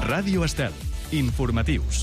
Ràdio Estel. Informatius.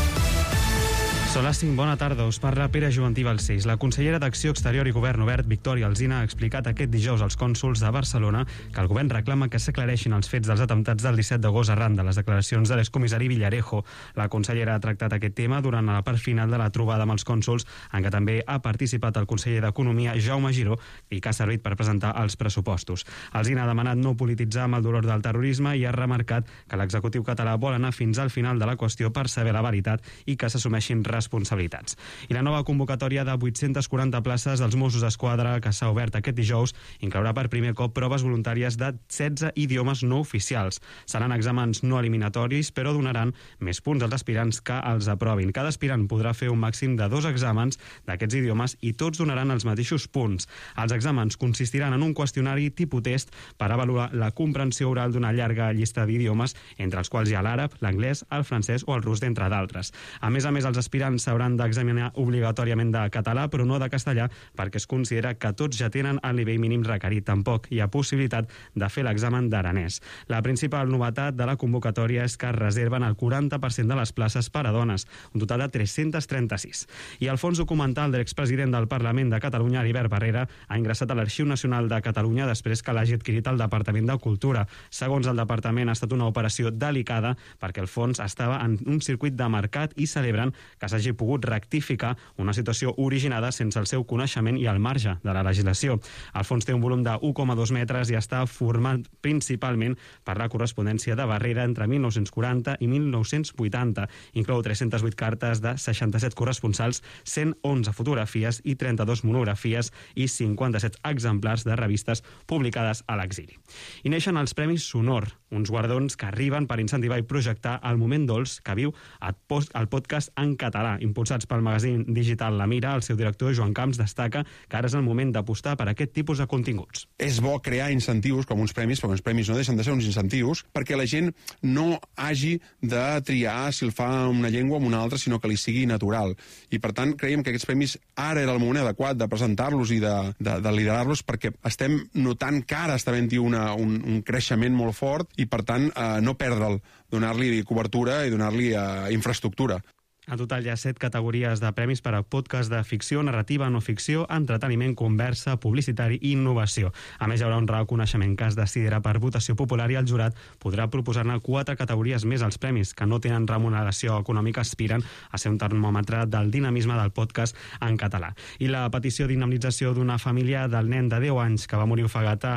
Són les 5. Bona tarda, us parla Pere Joventí Balcells. La consellera d'Acció Exterior i Govern Obert, Victòria Alsina, ha explicat aquest dijous als cònsols de Barcelona que el govern reclama que s'aclareixin els fets dels atemptats del 17 d'agost arran de les declaracions de l'excomissari Villarejo. La consellera ha tractat aquest tema durant la part final de la trobada amb els cònsols, en què també ha participat el conseller d'Economia, Jaume Giró, i que ha servit per presentar els pressupostos. Alsina ha demanat no polititzar amb el dolor del terrorisme i ha remarcat que l'executiu català vol anar fins al final de la qüestió per saber la veritat i que s'assumeixin responsabilitats. I la nova convocatòria de 840 places dels Mossos d'Esquadra que s'ha obert aquest dijous inclourà per primer cop proves voluntàries de 16 idiomes no oficials. Seran exàmens no eliminatoris, però donaran més punts als aspirants que els aprovin. Cada aspirant podrà fer un màxim de 2 exàmens d'aquests idiomes i tots donaran els mateixos punts. Els exàmens consistiran en un qüestionari tipus test per avaluar la comprensió oral d'una llarga llista d'idiomes, entre els quals hi ha l'àrab, l'anglès, el francès o el rus, d'entre d'altres. A més, els aspirants s'hauran d'examinar obligatòriament de català, però no de castellà, perquè es considera que tots ja tenen el nivell mínim requerit. Tampoc hi ha possibilitat de fer l'examen d'aranès. La principal novetat de la convocatòria és que es reserven el 40% de les places per a dones, un total de 336. I el fons documental de l'expresident del Parlament de Catalunya, Heribert Barrera, ha ingressat a l'Arxiu Nacional de Catalunya després que l'hagi adquirit el Departament de Cultura. Segons el departament, ha estat una operació delicada perquè el fons estava en un circuit de mercat i celebren que s'hagi pogut rectificar una situació originada sense el seu coneixement i al marge de la legislació. El fons té un volum de 1,2 metres i està format principalment per la correspondència de Barrera entre 1940 i 1980. Inclou 308 cartes de 67 corresponsals, 111 fotografies i 32 monografies i 57 exemplars de revistes publicades a l'exili. I neixen els Premis Sonor, uns guardons que arriben per incentivar i projectar el moment dolç que viu el podcast en català. Impulsats pel magazín digital La Mira, el seu director, Joan Camps, destaca que ara és el moment d'apostar per aquest tipus de continguts. És bo crear incentius com uns premis, perquè uns premis no deixen de ser uns incentius, perquè la gent no hagi de triar si el fa en una llengua o en una altra, sinó que li sigui natural. I, per tant, creiem que aquests premis ara era el moment adequat de presentar-los i de liderar-los, perquè estem notant que ara està havent-hi un creixement molt fort i, per tant, no perdre'l, donar-li cobertura i donar-li infraestructura. En total hi ha 7 categories de premis per a podcast de ficció, narrativa, no ficció, entreteniment, conversa, publicitari i innovació. A més, hi haurà un reconeixement que es decidirà per votació popular i el jurat podrà proposar-ne 4 categories més als premis que no tenen remuneració econòmica, aspiren a ser un termòmetre del dinamisme del podcast en català. I la petició d'indemnització d'una família del nen de 10 anys que va morir ofegat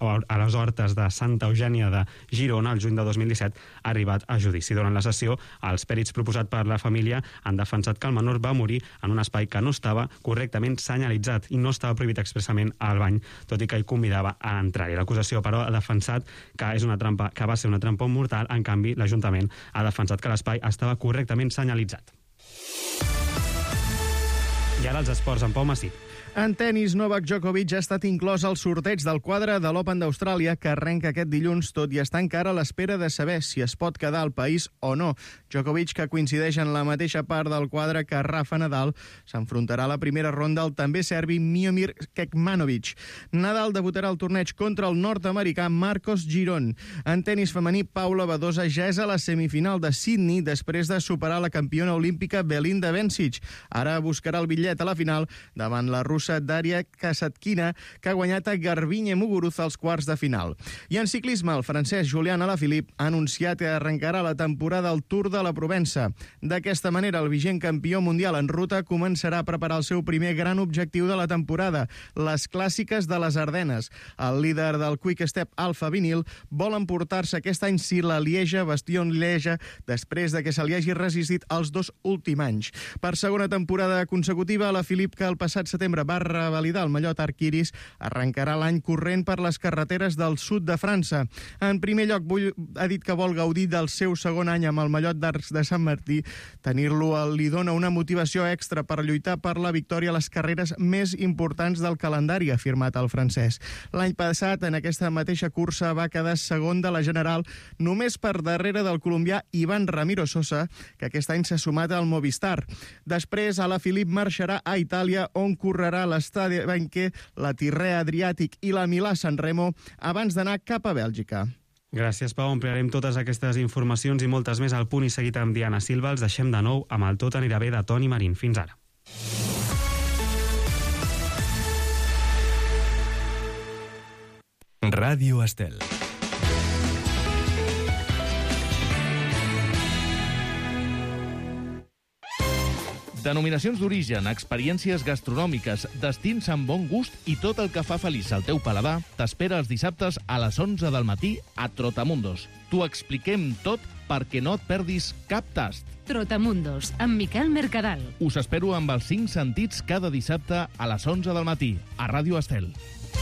a les hortes de Santa Eugènia de Girona el juny de 2017 ha arribat a judici. Durant la sessió, els pèrits proposats per la família han defensat que el menor va morir en un espai que no estava correctament senyalitzat i no estava prohibit expressament al bany, tot i que hi convidava a entrar-hi. L'acusació, però, ha defensat que va ser una trampa mortal. En canvi, l'Ajuntament ha defensat que l'espai estava correctament senyalitzat. I ara els esports amb Pau Massip. En tenis, Novak Djokovic ha estat inclòs al sorteig del quadre de l'Open d'Austràlia, que arrenca aquest dilluns, tot i estar encara a l'espera de saber si es pot quedar al país o no. Djokovic, que coincideix en la mateixa part del quadre que Rafa Nadal, s'enfrontarà a la primera ronda al també serbi Miomir Kekmanovic. Nadal debutarà al torneig contra el nord-americà Marcos Giron. En tenis femení, Paula Badosa ja és a la semifinal de Sydney després de superar la campiona olímpica Belinda Bencic. Ara buscarà el bitllet a la final davant la russa Daria Kasatkina, que ha guanyat a Garbiñe Muguruza als quarts de final. I en ciclisme, el francès Julian Alaphilippe ha anunciat que arrencarà la temporada al Tour de la Provença. D'aquesta manera, el vigent campió mundial en ruta començarà a preparar el seu primer gran objectiu de la temporada, les clàssiques de les Ardenes. El líder del Quick Step Alpha Vinyl vol emportar-se aquest any la Lieja-Bastogne-Lieja després de que se li hagi resistit els 2 últims anys. Per segona temporada consecutiva, Alaphilippe, que el passat setembre va revalidar el mallot Arc-Iris, arrencarà l'any corrent per les carreteres del sud de França. En primer lloc, ha dit que vol gaudir del seu segon any amb el mallot d'Arcs de Sant Martí. Tenir-lo li dona una motivació extra per lluitar per la victòria a les carreres més importants del calendari, ha afirmat el francès. L'any passat, en aquesta mateixa cursa, va quedar segon de la general, només per darrere del colombià Iván Ramiro Sosa, que aquest any s'ha sumat al Movistar. Després, Alaphilippe marxarà a Itàlia, on correrà l'Estadi Benché, la Tirrenia Adriàtic i la Milà-San Remo, abans d'anar cap a Bèlgica. Gràcies, Pau. Ampliarem totes aquestes informacions i moltes més al Punt i Seguit amb Diana Silva. Els deixem de nou amb el Tot anirà bé de Toni Marín. Fins ara. Ràdio Estel. Denominacions d'origen, experiències gastronòmiques, destins amb bon gust i tot el que fa feliç al teu paladar t'espera els dissabtes a les 11 del matí a Trotamundos. T'ho expliquem tot perquè no et perdis cap tast. Trotamundos, amb Miquel Mercadal. Us espero amb els 5 sentits cada dissabte a les 11 del matí a Ràdio Estel.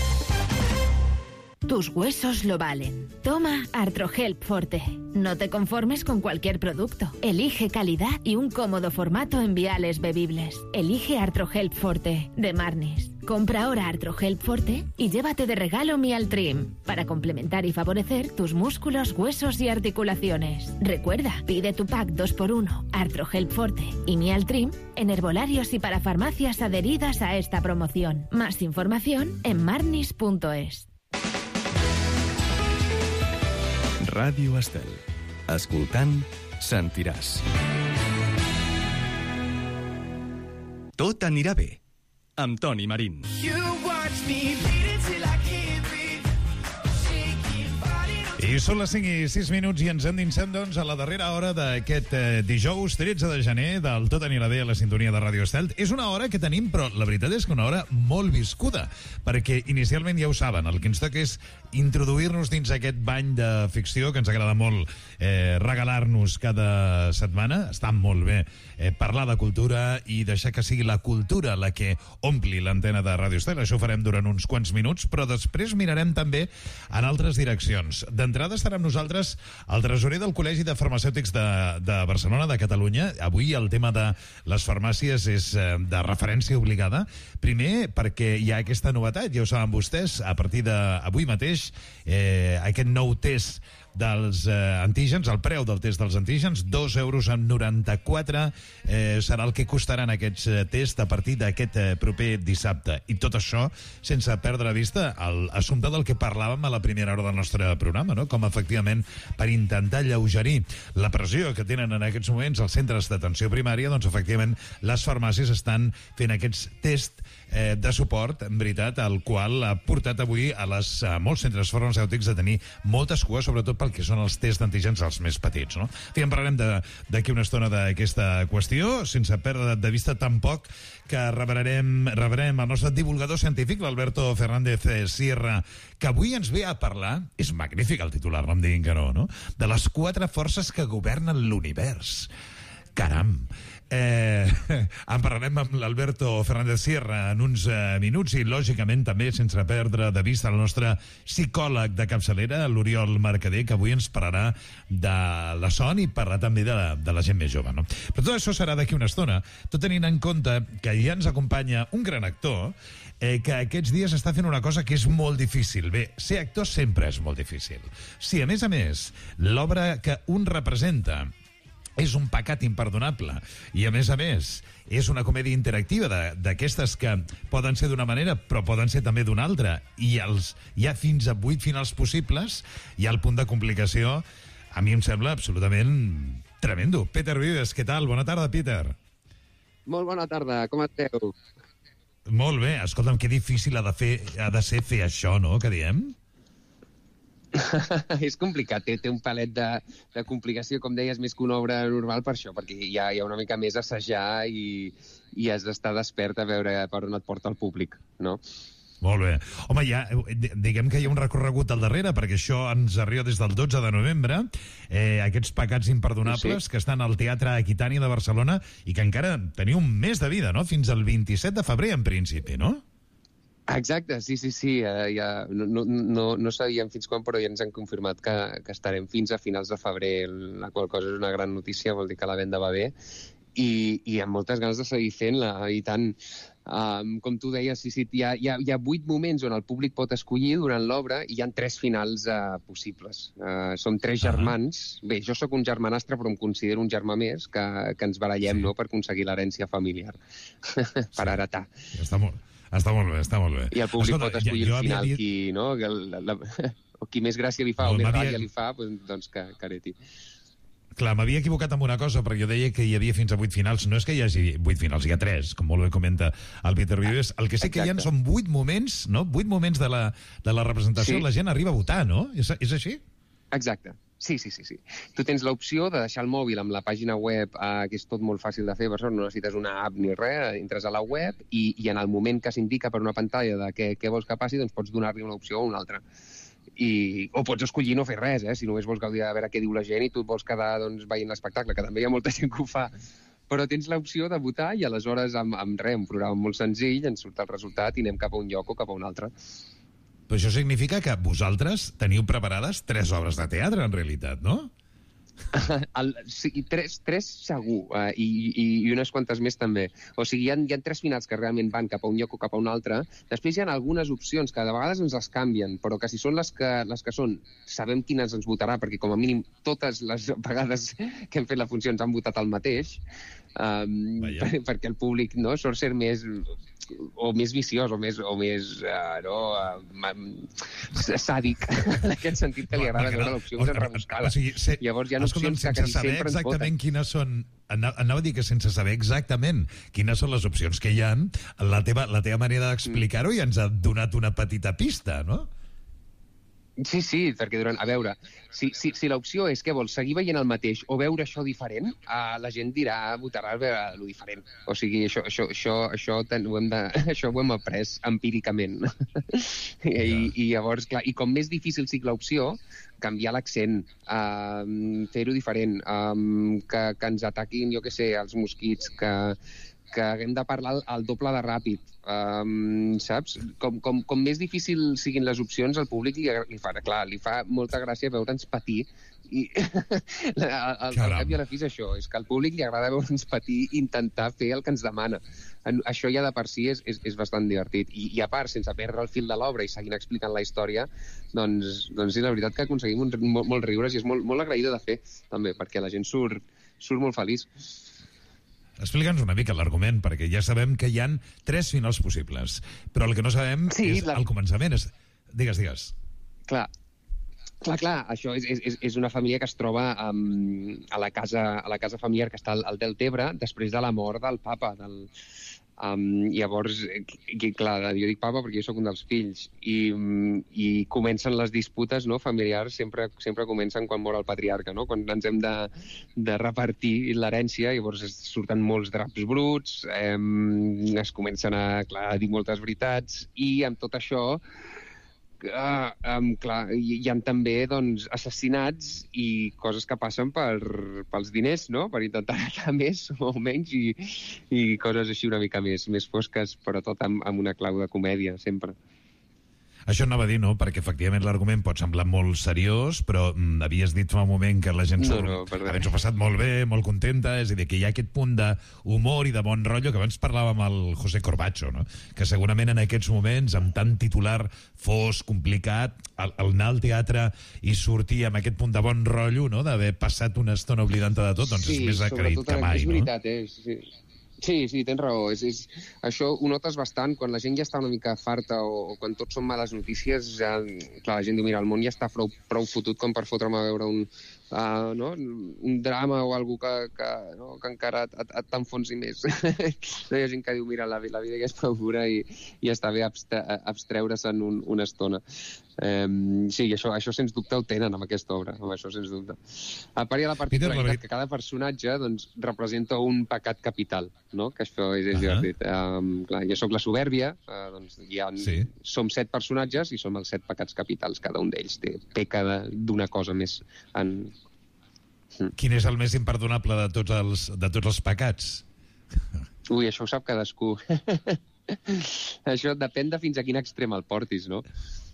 Tus huesos lo valen. Toma Artrohelp Forte. No te conformes con cualquier producto. Elige calidad y un cómodo formato en viales bebibles. Elige Artrohelp Forte, de Marnis. Compra ahora Artrohelp Forte y llévate de regalo Mialtrim, para complementar y favorecer tus músculos, huesos y articulaciones. Recuerda, pide tu pack 2x1 Artrohelp Forte y Mialtrim en herbolarios y para farmacias adheridas a esta promoción. Más información en marnis.es. Ràdio Estel. Escoltant, sentiràs. Tot anirà bé, amb Toni Marín. I són les 5 i 6 minuts i ens endinsem, doncs, a la darrera hora d'aquest dijous 13 de gener del Tot anirà bé a la sintonia de Ràdio Estel. És una hora que tenim, però la veritat és que una hora molt viscuda, perquè inicialment ja ho saben, el que ens toca és introduir-nos dins aquest bany de ficció que ens agrada molt regalar-nos cada setmana. Està molt bé parlar de cultura i deixar que sigui la cultura la que ompli l'antena de Ràdio Estel. Això ho farem durant uns quants minuts, però després mirarem també en altres direccions. D'entrada estarà amb nosaltres el tresorer del Col·legi de Farmacèutics de Barcelona, de Catalunya. Avui el tema de les farmàcies és de referència obligada. Primer, perquè hi ha aquesta novetat, ja ho saben vostès, a partir d'avui mateix, aquest nou test dels antígens, el preu del test dels antígens, 2,94 € serà el que costaran aquests tests a partir d'aquest proper dissabte. I tot això sense perdre de vista l'assumpte del que parlàvem a la primera hora del nostre programa, no? Com efectivament per intentar alleugerir la pressió que tenen en aquests moments els centres d'atenció primària, doncs efectivament les farmàcies estan fent aquests tests de suport, en veritat, el qual ha portat avui a molts centres farmacèutics a tenir moltes cues, sobretot pel que són els tests d'antígens els més petits, no? En parlarem d'aquí una estona d'aquesta qüestió, sense perdre de vista tampoc que rebrem el nostre divulgador científic, l'Alberto Fernández Sierra, que avui ens ve a parlar, és magnífic el titular, no em diguin que no? De les 4 forces que governen l'univers. Caram! En parlarem amb l'Alberto Fernández Sierra en uns minuts i, lògicament, també sense perdre de vista el nostre psicòleg de capçalera, l'Oriol Mercader, que avui ens parlarà de la son i parlarà també de la gent més jove, no? Però tot això serà d'aquí una estona, tot tenint en compte que ja ens acompanya un gran actor que aquests dies està fent una cosa que és molt difícil. Bé, ser actor sempre és molt difícil. Si, a més, l'obra que un representa és un pecat imperdonable i, a més, és una comèdia interactiva d'aquestes que poden ser d'una manera però poden ser també d'una altra i hi ha fins a 8 finals possibles, hi ha el punt de complicació, a mi em sembla absolutament tremendo. Peter Vives, què tal? Bona tarda, Peter. Molt bona tarda, com esteu? Molt bé, escolta'm, que difícil ha de ser fer això, no?, que diem? És complicat, té un palet de complicació, com deies, més que una obra normal per això, perquè hi ha una mica més a assajar i has d'estar despert a veure per on et porta el públic, no? Molt bé. Home, diguem que hi ha un recorregut al darrere, perquè això ens arriba des del 12 de novembre, aquests pecats imperdonables que estan al Teatre Aquitània de Barcelona i que encara teniu un mes de vida, no? Fins al 27 de febrer, en principi, no? Exacte, sí. No sabíem fins quan, però ja ens han confirmat que estarem fins a finals de febrer, la qual cosa és una gran notícia, vol dir que la venda va bé, i amb moltes ganes de seguir fent-la, i tant. Com tu deies, sí, hi ha 8 moments on el públic pot escollir durant l'obra i hi ha 3 finals possibles. Som 3 germans. Bé, jo sóc un germanastre, però em considero un germà més, que ens barallem, no?, per aconseguir l'herència familiar, per heretar. Està molt bé. I el públic pot escollir el final qui, no? o qui més gràcia li fa o més ràbia li fa, doncs que hereti. Clar, m'havia equivocat amb una cosa, perquè jo deia que hi havia fins a 8 finals. No és que hi hagi 8 finals, hi ha 3, com molt bé comenta el Peter Vives. El que sé que hi ha són 8 moments, no? 8 moments de la representació, la gent arriba a votar, no? És així? Exacte. Sí. Tu tens l'opció de deixar el mòbil amb la pàgina web, que és tot molt fàcil de fer, per sort, no necessites una app ni res, entres a la web i en el moment que s'indica per una pantalla de què vols que passi, doncs pots donar-li una opció o una altra. O pots escollir no fer res, si només vols gaudir de veure què diu la gent i tu et vols quedar veient l'espectacle, que també hi ha molta gent que ho fa. Però tens l'opció de votar i aleshores amb un programa molt senzill ens surt el resultat i anem cap a un lloc o cap a un altre. Però això significa que vosaltres teniu preparades 3 obres de teatre, en realitat, no? Sí, 3 segur, i unes quantes més també. O sigui, hi ha 3 finals que realment van cap a un lloc o cap a un altre. Després hi ha algunes opcions que de vegades ens les canvien, però que si són les que són, sabem quines ens votarà, perquè com a mínim totes les vegades que hem fet la funció ens han votat el mateix, perquè el públic sort ser més viciós o més sàdic, en aquest sentit que li agrada veure l'opció més rebuscada. Llavors hi ha opcions que sempre ens voten. Quines són, anava a dir que sense saber exactament quines són les opcions que hi ha, la teva manera d'explicar-ho ja ens ha donat una petita pista, no? Sí, perquè a veure, si l'opció és que vols seguir veient el mateix o veure això diferent, la gent votarà a veure el diferent. O sigui, això ho hem après empíricament. I llavors, clar, i com més difícil sigui l'opció, canviar l'accent, fer-ho diferent, que ens ataquin, jo què sé, els mosquits, que haguem de parlar el doble de ràpid, saps? Com més difícil siguin les opcions, al públic li fa molta gràcia veure'ns patir. I al cap i a la fi és això, és que al públic li agrada veure'ns patir i intentar fer el que ens demana. Això ja de per si és bastant divertit. I a part, sense perdre el fil de l'obra i seguint explicant la història, doncs és la veritat que aconseguim molts riures i és molt agraïda de fer, també, perquè la gent surt molt feliç. Explica'ns una mica l'argument, perquè ja sabem que hi ha 3 finals possibles, però el que no sabem és el començament. Digues. Clar, això és una família que es troba a la casa familiar que està al Deltebre després de la mort del papa. Llavors, clar, jo dic papa perquè jo sóc un dels fills i comencen les disputes familiars, sempre comencen quan mor el patriarca, quan ens hem de repartir l'herència, llavors surten molts draps bruts, es comencen a dir moltes veritats i amb tot això hi ha també assassinats i coses que passen pels diners, per intentar agradar més o menys i coses així una mica més fosques, però tot amb una clau de comèdia, sempre. Això anava a dir, no? Perquè efectivament l'argument pot semblar molt seriós, però havies dit fa un moment que la gent havent-s'ho passat molt bé, molt contenta, és a dir, que hi ha aquest punt d'humor i de bon rotllo, que abans parlàvem amb el José Corbacho, no? Que segurament en aquests moments, amb tant titular fosc, complicat, el anar al teatre i sortir amb aquest punt de bon rotllo, no? D'haver passat una estona oblidant-te de tot, doncs és més agraït que mai, no? Sí, és veritat, Sí, tens raó. Això ho notes bastant quan la gent ja està una mica farta o quan tot són males notícies. Clar, la gent diu, mira, el món ja està prou fotut com per fotre'm a veure un drama o alguna cosa que encara t'enfonsi més. Hi ha gent que diu, mira, la vida ja és prou dura i està bé abstreure-se'n una estona. Sí, això sens dubte ho tenen amb aquesta obra, amb això sens dubte. A part hi ha la particularitat que cada personatge representa un pecat capital, no? Que això és divertit. Clar, jo sóc la supèrbia, som 7 personatges i som els 7 pecats capitals, cada un d'ells peca d'una cosa més. Quin és el més imperdonable de tots els pecats? Ui, això ho sap cadascú. Això depèn de fins a quin extrem el portis, no?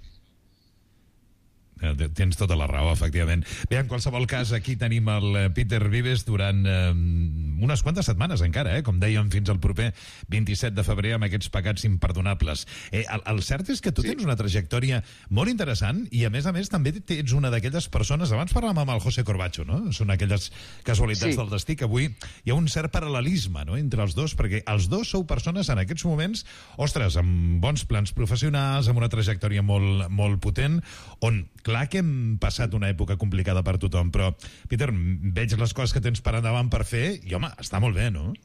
Tens tota la raó, efectivament. Bé, en qualsevol cas, aquí tenim el Peter Vives durant unes quantes setmanes encara, com dèiem, fins al proper 27 de febrer amb aquests pecats imperdonables. El cert és que tu tens una trajectòria molt interessant i, a més, també ets una d'aquelles persones... Abans parlàvem amb el José Corbacho, no? Són aquelles casualitats del destí que avui hi ha un cert paral·lelisme, no?, entre els dos, perquè els dos sou persones en aquests moments, ostres, amb bons plans professionals, amb una trajectòria molt, molt potent, on, clar, clar que hem passat una època complicada per tothom, però, Peter, veig les coses que tens per endavant per fer i, home, està molt bé, no?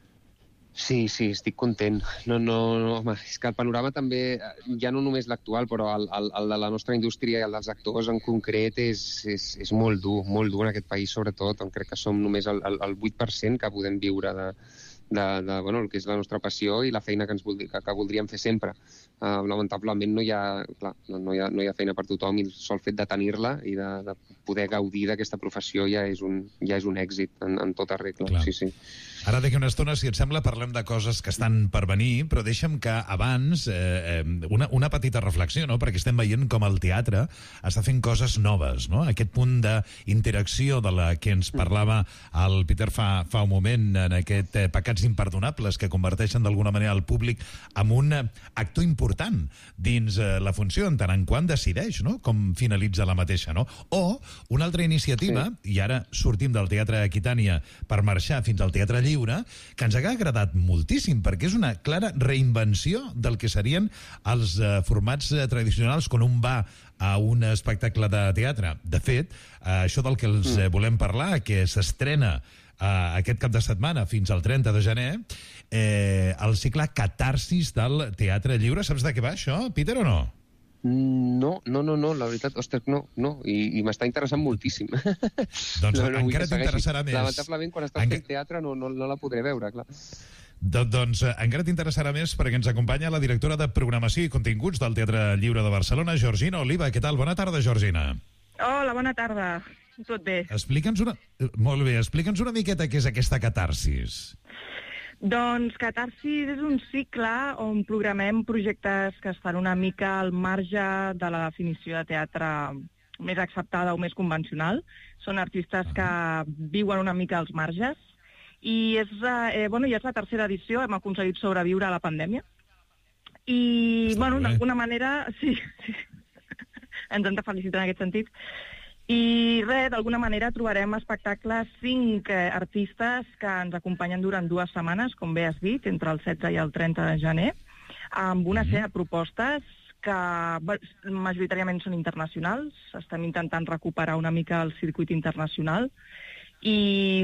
Sí, estic content. No, home, és que el panorama també, ja no només l'actual, però el de la nostra indústria i el dels actors en concret és molt dur en aquest país, sobretot, on crec que som només el 8% que podem viure de bueno, el que és la nostra passió i la feina que voldríem fer sempre. Lamentablement no hi ha feina per tothom i el sol fet de tenir-la i de poder gaudir d'aquesta professió ja és un èxit en tota regla. Clar. Sí. Ara d'aquí una estona, si et sembla, parlem de coses que estan per venir, però deixa'm que abans una petita reflexió, no? Perquè estem veient com el teatre està fent coses noves, no? Aquest punt d'interacció de la que ens parlava el Peter fa un moment, en aquest pecats imperdonables que converteixen d'alguna manera el públic en un actor important dins la funció, en tant en quant decideix, no? Com finalitza la mateixa, no? O una altra iniciativa, i ara sortim del Teatre Aquitània per marxar fins al Teatre Lliure, que ens ha agradat moltíssim, perquè és una clara reinvenció del que serien els formats tradicionals quan un va a un espectacle de teatre. De fet, això del que els volem parlar, que s'estrena aquest cap de setmana fins al 30 de gener, el cicle Catarsis del Teatre Lliure. Saps de què va això, Peter, o no? No, la veritat, ostres, no, i m'està interessant moltíssim. Doncs encara t'interessarà més. Lamentablement, quan estàs fent teatre no la podré veure, clar. Doncs encara t'interessarà més perquè ens acompanya la directora de Programació i Continguts del Teatre Lliure de Barcelona, Georgina Oliva. Què tal? Bona tarda, Georgina. Hola, bona tarda. Tot bé. Explica'ns una miqueta què és aquesta catarsis. Doncs Catarsis és un cicle on programem projectes que es fan una mica al marge de la definició de teatre més acceptada o més convencional. Són artistes que viuen una mica als marges i ja és la tercera edició, hem aconseguit sobreviure a la pandèmia. I, d'alguna manera, sí, ens hem de felicitar en aquest sentit. I d'alguna manera trobarem espectacles 5 artistes que ens acompanyen durant 2 setmanes, com bé has dit, entre el 16 i el 30 de gener, amb una sèrie de propostes que majoritàriament són internacionals. Estem intentant recuperar una mica el circuit internacional i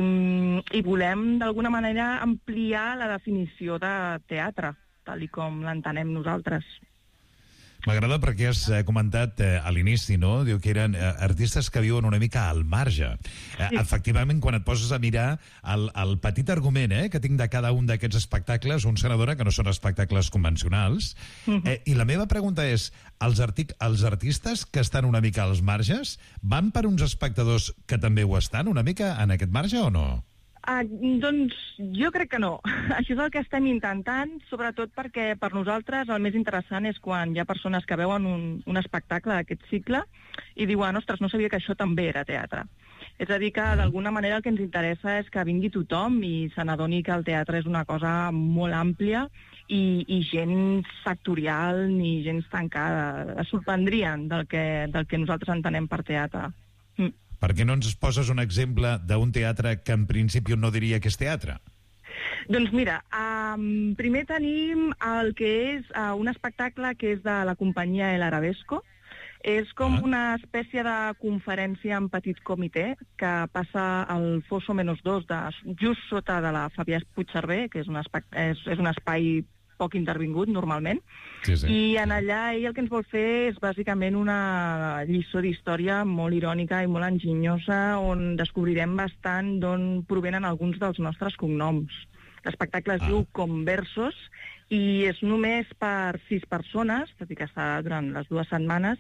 volem d'alguna manera ampliar la definició de teatre, tal com l'entenem nosaltres. M'agrada perquè has comentat a l'inici, no? Diu que eren artistes que viuen una mica al marge. Sí. Efectivament, quan et poses a mirar el petit argument que tinc de cada un d'aquests espectacles, un s'adona que no són espectacles convencionals, i la meva pregunta és, els artistes que estan una mica als marges van per uns espectadors que també ho estan una mica en aquest marge o no? Doncs jo crec que no. Això és el que estem intentant, sobretot perquè per nosaltres el més interessant és quan hi ha persones que veuen un espectacle d'aquest cicle i diuen, ostres, no sabia que això també era teatre. És a dir, que d'alguna manera el que ens interessa és que vingui tothom i se n'adoni que el teatre és una cosa molt àmplia i gens sectorial ni gens tancada. Es sorprendrien del que nosaltres entenem per teatre. Per què no ens poses un exemple d'un teatre que en principi no diria que és teatre? Doncs mira, primer tenim el que és un espectacle que és de la companyia El Arabesco. És com una espècie de conferència en petit comitè que passa al Fosso -2, just sota de la Fabià Puigcerver, que és un espai poc intervingut normalment, sí. I en allà ell el que ens vol fer és bàsicament una lliçó d'història molt irònica i molt enginyosa, on descobrirem bastant d'on provenen alguns dels nostres cognoms. L'espectacle es diu Conversos i és només per 6 persones, tot i que està durant les 2 setmanes,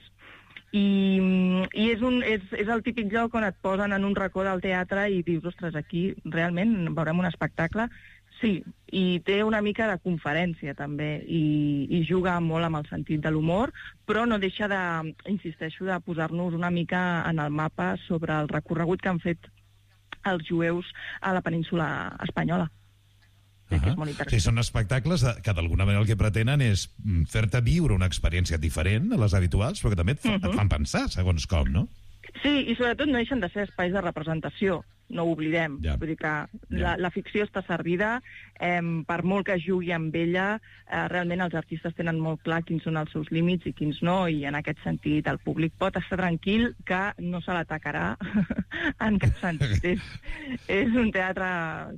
i és el típic lloc on et posen en un racó del teatre i dius, ostres, aquí realment veurem un espectacle. Sí, i té una mica de conferència també i juga molt amb el sentit de l'humor, però no deixa de, insisteixo, de posar-nos una mica en el mapa sobre el recorregut que han fet els jueus a la península espanyola. Que és molt interessant. Sí, són espectacles que d'alguna manera el que pretenen és fer-te viure una experiència diferent a les habituals, però que també et fan pensar segons com, no? Sí, i sobretot no deixen de ser espais de representació. no ho oblidem. Vull dir que la ficció està servida, per molt que jugui amb ella, realment els artistes tenen molt clar quins són els seus límits i quins no, i en aquest sentit el públic pot estar tranquil que no se l'atacarà en cap sentit. És un teatre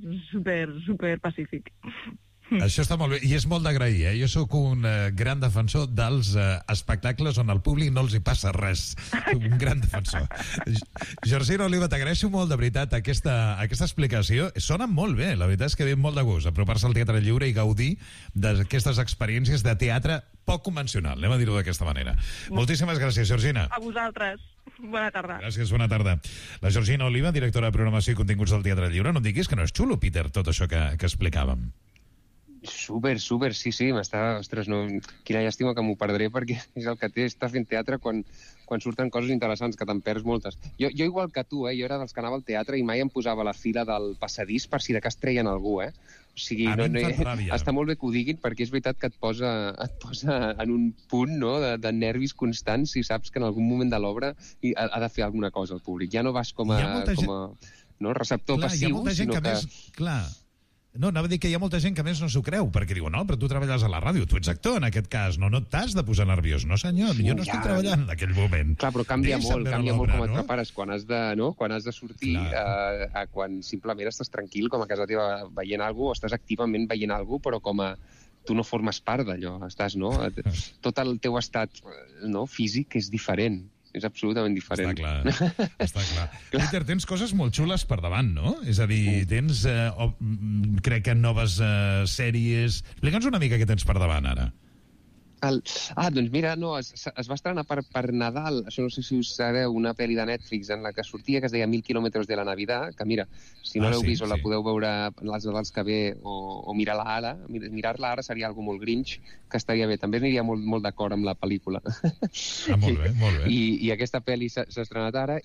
super pacífic. Això està molt bé, i és molt d'agrair, Jo sóc un gran defensor dels espectacles on al públic no els hi passa res. Un gran defensor. Georgina Oliva, t'agraeixo molt, de veritat, aquesta explicació. Sona molt bé, la veritat és que ve molt de gust apropar-se al teatre lliure i gaudir d'aquestes experiències de teatre poc convencional, anem a dir-ho d'aquesta manera. Moltíssimes gràcies, Georgina. A vosaltres. Bona tarda. Gràcies, bona tarda. La Georgina Oliva, directora de Programació i Continguts del Teatre Lliure. No em diguis que no és xulo, Peter, tot això que explicàvem. Super, sí, ostres, no, quina llàstima que m'ho perdré, perquè és el que té estar fent teatre quan surten coses interessants, que te'n perds moltes. Jo igual que tu, jo era dels que anava al teatre i mai em posava a la fila del passadís per si de cas treien algú, O sigui, està molt bé que ho diguin, perquè és veritat que et posa en un punt, no?, de nervis constants si saps que en algun moment de l'obra ha de fer alguna cosa al públic. Ja no vas com a receptor passiu, sinó que... No, anava a dir que hi ha molta gent que més no s'ho creu, perquè diu, no, però tu treballes a la ràdio, tu ets actor en aquest cas, no t'has de posar nerviós. No, senyor, jo no estic treballant en aquell moment. Clar, però canvia molt com et prepares quan has de sortir, quan simplement estàs tranquil, com a casa teva veient alguna cosa, o estàs activament veient alguna cosa, però com a tu no formes part d'allò, estàs, no? Tot el teu estat físic és diferent. És absolutament diferent. Està clar. Peter, tens coses molt xules per davant, no? És a dir, tens, crec que noves sèries... Explica'ns una mica què tens per davant, ara. Doncs mira, es va estrenar per Nadal, això no sé si us sabeu, una pel·li de Netflix en la que sortia, que es deia 1000 kilómetros de la Navidad, que mira, si no l'heu vist o la podeu veure en els Nadals que ve o mirar-la ara, mirar-la ara seria algo molt Grinch, que estaria bé, també aniria molt d'acord amb la pel·lícula. Molt bé. I aquesta pel·li s'ha estrenat ara,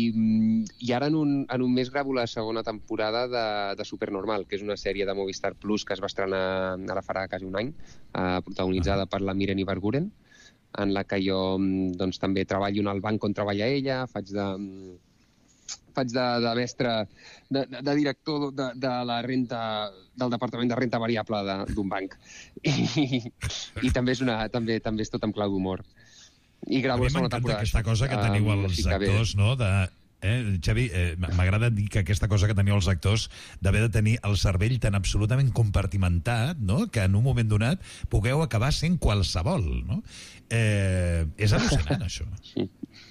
i ara en un mes gravo la segona temporada de Supernormal, que és una sèrie de Movistar Plus que es va estrenar ara farà quasi un any, protagonitzada per la Miren Ibarguren, en la que jo també treballo al banc on treballa ella, faig de mestre, de director de la renta, del departament de renta variable d'un banc. I també és tot en clau d'humor. I gravo la segona temporada. Aquesta cosa que teniu els actors, no?, Xavi, m'agrada dir que aquesta cosa que teniu els actors d'haver de tenir el cervell tan absolutament compartimentat, no?, que en un moment donat pugueu acabar sent qualsevol, no? És al·lucinant, això. Sí.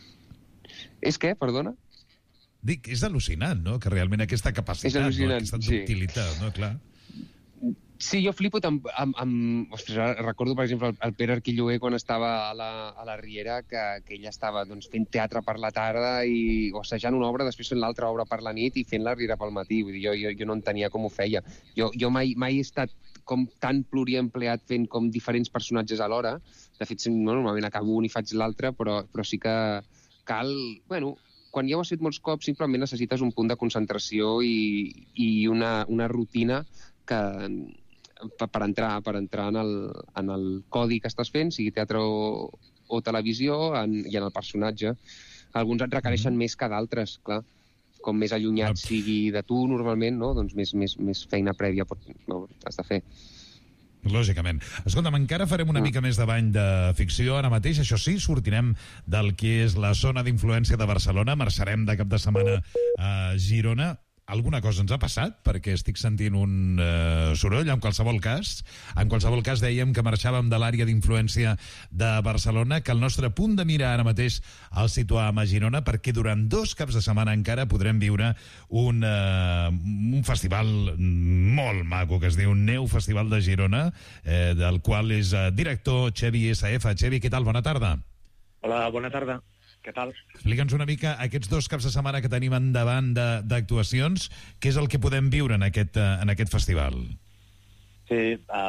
És què, perdona? Dic, és al·lucinant, no?, que realment aquesta capacitat, aquesta ductilitat, no?, clar. Sí, jo flipo ostres, recordo, per exemple, el Pere Arquilloé quan estava a la Riera, que ella estava fent teatre per la tarda o assajant una obra, després fent l'altra obra per la nit i fent la Riera pel matí. Vull dir, jo no entenia com ho feia. Jo mai he estat com tan pluriempleat fent com diferents personatges alhora. De fet, normalment acabo un i faig l'altre, però sí que cal... Bueno, quan ja ho has fet molts cops, simplement necessites un punt de concentració i una rutina que... per entrar en el codi que estàs fent, sigui teatre o televisió, i en el personatge. Alguns et requereixen més que d'altres, clar. Com més allunyat sigui de tu, normalment, no? Doncs més feina prèvia has de fer. Lògicament. Escolta'm, encara farem una mica més de bany de ficció ara mateix. Això sí, sortirem del que és la zona d'influència de Barcelona, marxarem de cap de setmana a Girona. Alguna cosa ens ha passat, perquè estic sentint un soroll, en qualsevol cas dèiem que marxàvem de l'àrea d'influència de Barcelona, que el nostre punt de mira ara mateix el situàvem a Girona, perquè durant 2 caps de setmana encara podrem viure un festival molt maco, que es diu Neu Festival de Girona, del qual és director Xevi SF. Xevi, què tal? Bona tarda. Hola, bona tarda. Què tal? Explica'ns una mica aquests 2 caps de setmana que tenim endavant d'actuacions, què és el que podem viure en aquest festival? Sí,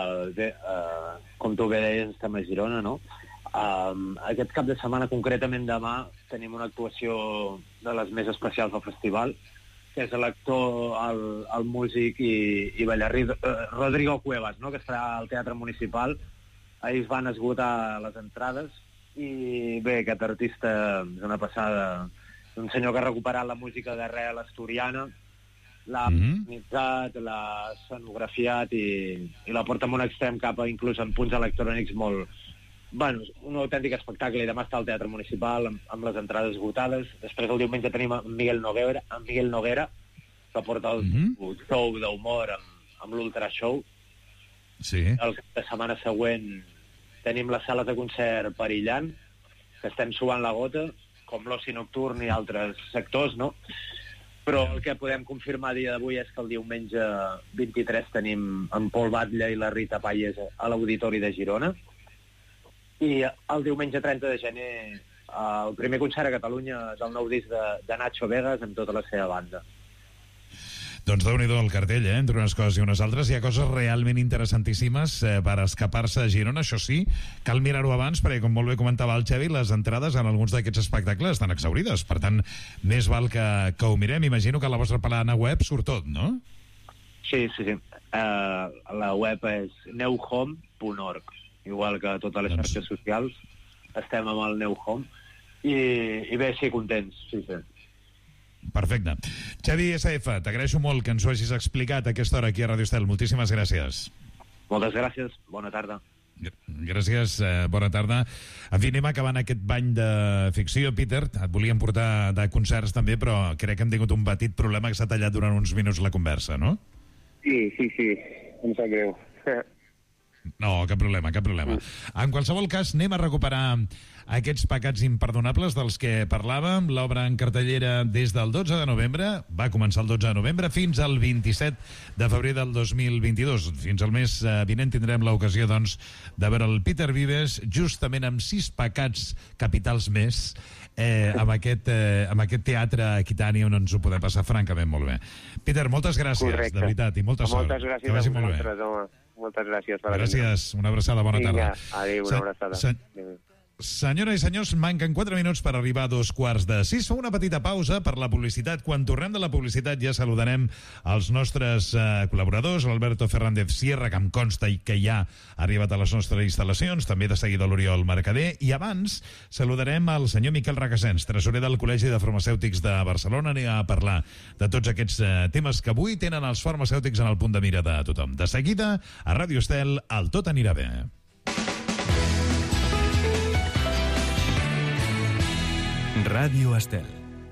com tu bé deies, estem a Girona, no? Aquest cap de setmana, concretament demà, tenim una actuació de les més especials del festival, que és l'actor, el músic i ballarí Rodrigo Cuevas, no?, que estarà al Teatre Municipal. Ahir es van esgotar les entrades. I bé, aquest artista és una passada, un senyor que ha recuperat la música d'arrel asturiana l'ha organitzat, l'ha escenografiat i la porta en un extrem cap a inclús en punts electrònics molt... Bueno, un autèntic espectacle, i demà està al Teatre Municipal amb les entrades esgotades. Després el diumenge tenim en Miguel Noguera, que porta el show d'humor amb l'Ultra Show. Sí. El cap de setmana següent tenim les sales de concert perillant, que estem suant la gota, com l'Oci Nocturn i altres sectors, no? Però el que podem confirmar a dia d'avui és que el diumenge 23 tenim en Pol Batlle i la Rita Payés a l'Auditori de Girona, i el diumenge 30 de gener el primer concert a Catalunya del nou disc de Nacho Vegas amb tota la seva banda. Doncs déu-n'hi-do el cartell, entre unes coses i unes altres. Hi ha coses realment interessantíssimes per escapar-se a Girona, això sí, cal mirar-ho abans, perquè, com molt bé comentava el Xavi, les entrades en alguns d'aquests espectacles estan exhaurides. Per tant, més val que ho mirem. Imagino que a la vostra pàgina web surt tot, no? Sí. La web és newhome.org, igual que totes les xarxes socials. Estem amb el New Home. I bé, sí, contents, sí. Perfecte. Xavi SF, t'agraeixo molt que ens ho hagis explicat a aquesta hora aquí a Radio Estel. Moltíssimes gràcies. Moltes gràcies. Bona tarda. Gràcies, bona tarda. En fi, anem acabant aquest bany de ficció. Peter, et volíem portar de concerts també, però crec que hem tingut un petit problema que s'ha tallat durant uns minuts la conversa, no? Sí. Em sap greu. No, cap problema. En qualsevol cas, anem a recuperar aquests pecats imperdonables dels que parlàvem. L'obra en cartellera des del 12 de novembre, va començar el 12 de novembre, fins al 27 de febrer del 2022. Fins al mes vinent tindrem l'ocasió, doncs, de veure el Peter Vives justament amb 6 pecats capitals més, amb aquest teatre aquitani on ens ho podem passar francament molt bé. Peter, moltes gràcies, correcte, de veritat, i molta sort. Moltes gràcies que vagi molt bé. home. Moltes gràcies. Gràcies, una abraçada, bona tarda. Adéu, una abraçada. Senyores i senyors, manquen 4 minuts per arribar a 5:15. Fa una petita pausa per la publicitat. Quan tornem de la publicitat ja saludarem els nostres col·laboradors, l'Alberto Fernández Sierra, que em consta i que ja ha arribat a les nostres instal·lacions, també de seguida l'Oriol Mercader, i abans saludarem el senyor Miquel Requesens, tresorer del Col·legi de Farmacèutics de Barcelona. Anem a parlar de tots aquests temes que avui tenen els farmacèutics en el punt de mira de tothom. De seguida, a Ràdio Estel, el Tot anirà bé. Ràdio Estel.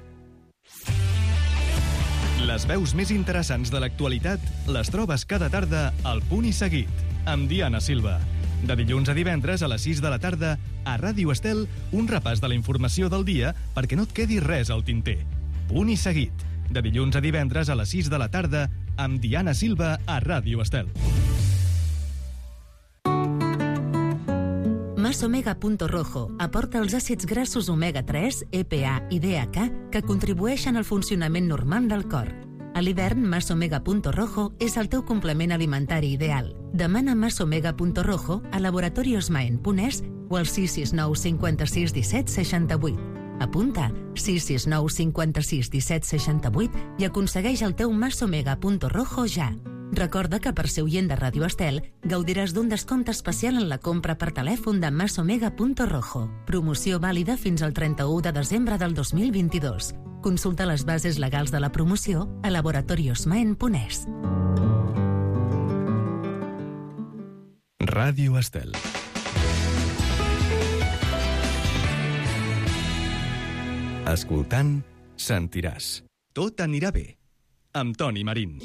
Les veus més interessants de l'actualitat les trobes cada tarda al Punt i Seguit, amb Diana Silva. De dilluns a divendres a les 6 de la tarda, a Ràdio Estel, un repàs de la informació del dia perquè no et quedi res al tinter. Punt i Seguit, de dilluns a divendres a les 6 de la tarda, amb Diana Silva a Ràdio Estel. Masomega.rojo aporta els àcids grassos omega-3, EPA i DHA que contribueixen al funcionament normal del cor. A l'hivern, Masomega.rojo és el teu complement alimentari ideal. Demana Masomega.rojo a laboratoriosmaen.es o al 669 56 17 68. Apunta 669 56 17 68 i aconsegueix el teu Masomega.rojo ja. Recorda que per ser oient de Ràdio Estel gaudiràs d'un descompte especial en la compra per telèfon de Masomega.rojo. Promoció vàlida fins al 31 de desembre del 2022. Consulta les bases legals de la promoció a laboratoriosmaen.es. Ràdio Estel. Escoltant, sentiràs. Tot anirà bé. Amb Toni Marín.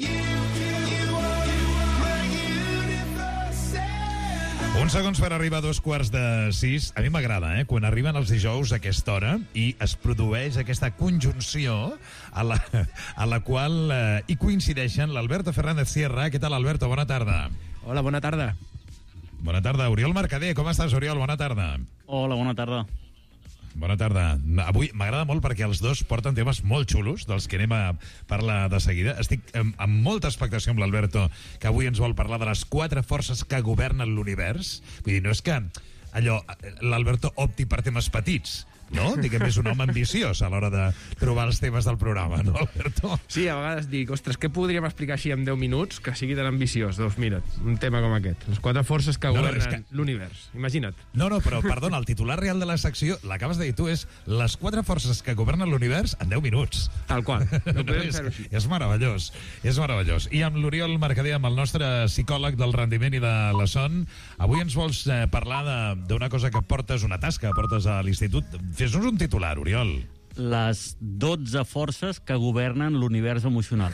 Uns segons per arribar a 5:15. A mi m'agrada, quan arriben els dijous a aquesta hora i es produeix aquesta conjunció a la qual hi coincideixen l'Alberto Fernández Sierra. Què tal, Alberto? Bona tarda. Hola, bona tarda. Bona tarda. Oriol Mercader, com estàs, Oriol? Bona tarda. Hola, bona tarda. Bona tarda. Avui m'agrada molt perquè els dos porten temes molt xulos, dels que anem a parlar de seguida. Estic amb molta expectació amb l'Alberto, que avui ens vol parlar de les 4 forces que governen l'univers. Vull dir, no és que l'Alberto opti per temes petits. no? Diguem, és un home ambiciós a l'hora de trobar els temes del programa, no, Alberto? Sí, a vegades dic, ostres, què podríem explicar així en 10 minuts que sigui tan ambiciós? Doncs mira't, un tema com aquest. Les 4 forces que governen l'univers. Imagina't. No, però, perdona, el titular real de la secció, l'acabes de dir tu, és les 4 forces que governen l'univers en 10 minuts. Tal qual. No podem fer-ho així. És meravellós, és meravellós. I amb l'Oriol Mercader, amb el nostre psicòleg del rendiment i de la son, avui ens vols parlar d'una cosa que portes, una tasca que portes a l'institut. Fes-nos un titular, Oriol. Les 12 forces que governen l'univers emocional.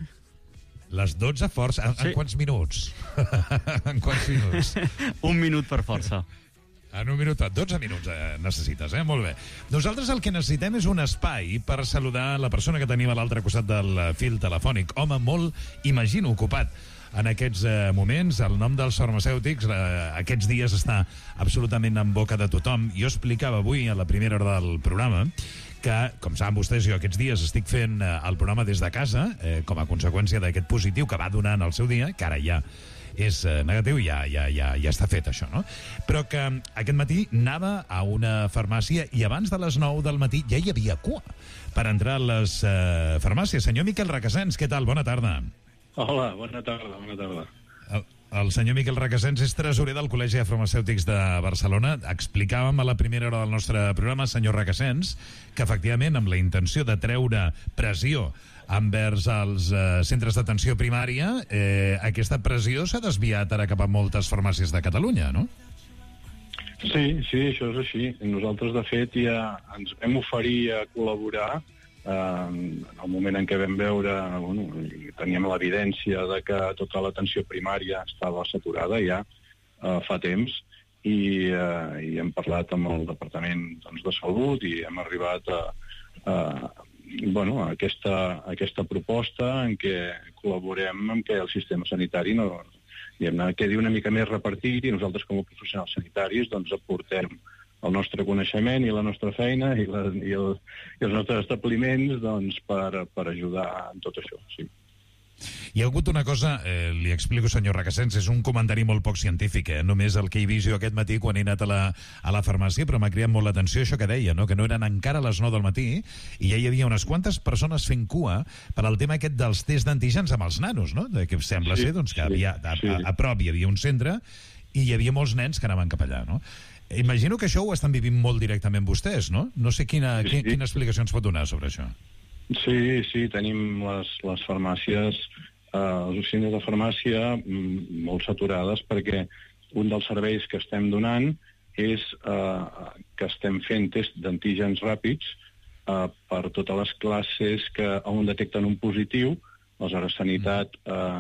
Les 12 forces? En quants minuts? En quants minuts? Un minut per força. En un minut, 12 minuts necessites, Molt bé. Nosaltres el que necessitem és un espai per saludar la persona que tenim a l'altre costat del fil telefònic. Home molt, imagino, ocupat en aquests moments. El nom dels farmacèutics aquests dies està absolutament en boca de tothom. Jo explicava avui a la primera hora del programa que, com saben vostès, jo aquests dies estic fent el programa des de casa com a conseqüència d'aquest positiu que va donar en el seu dia, que ara ja és negatiu, ja està fet això, no? Però que aquest matí anava a una farmàcia i abans de les 9 del matí ja hi havia cua per entrar a les farmàcies. Senyor Miquel Requesens, què tal? Bona tarda. Hola, bona tarda. El senyor Miquel Requesens és tresorer del Col·legi de Farmacèutics de Barcelona. Explicàvem a la primera hora del nostre programa, senyor Requesens, que efectivament amb la intenció de treure pressió envers els centres d'atenció primària, aquesta pressió s'ha desviat ara cap a moltes farmàcies de Catalunya, no? Sí, això és així. Nosaltres, de fet, ja ens vam oferir a col·laborar en el moment en què vam veure, teníem l'evidència de que tota l'atenció primària estava saturada ja fa temps i hem parlat amb el Departament de Salut i hem arribat a aquesta proposta en què col·laborem en què el sistema sanitari quedi una mica més repartit i nosaltres com a professionals sanitaris aportem el nostre coneixement i la nostra feina i els nostres establiments per ajudar en tot això, sí. Hi ha hagut una cosa, li explico, senyor Requesens, és un comentari molt poc científic, només el que he vist jo aquest matí quan he anat a la farmàcia, però m'ha cridat molt l'atenció això que deia, que no eren encara a les 9 del matí i ja hi havia unes quantes persones fent cua per al tema aquest dels tests d'antígens amb els nanos, no? Que sembla ser que a prop hi havia un centre i hi havia molts nens que anaven cap allà, no? Imagino que això ho estan vivint molt directament vostès, no? No sé quina explicació ens pot donar sobre això. Sí, tenim les farmàcies, les oficines de farmàcia molt saturades perquè un dels serveis que estem donant és que estem fent test d'antígens ràpids per totes les classes on detecten un positiu. Aleshores, Sanitat,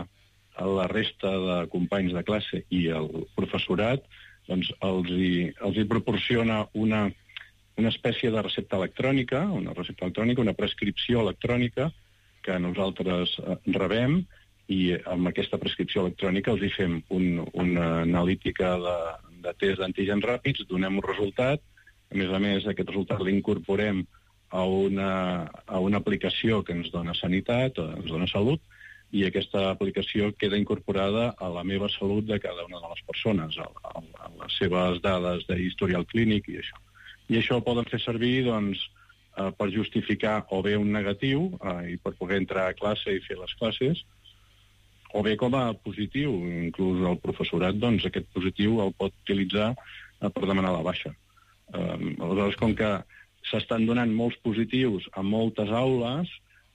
la resta de companys de classe i el professorat els hi proporciona una espècie de recepta electrònica, una prescripció electrònica que nosaltres rebem i amb aquesta prescripció electrònica els hi fem una analítica de test d'antígens ràpids, donem un resultat, a més aquest resultat l'incorporem a una aplicació que ens dona Sanitat, ens dona Salut, i aquesta aplicació queda incorporada a la meva salut de cada una de les persones, a les seves dades d'historial clínic i això. I això ho poden fer servir per justificar o bé un negatiu i per poder entrar a classe i fer les classes, o bé com a positiu. Inclús el professorat aquest positiu el pot utilitzar per demanar la baixa. Aleshores, com que s'estan donant molts positius a moltes aules,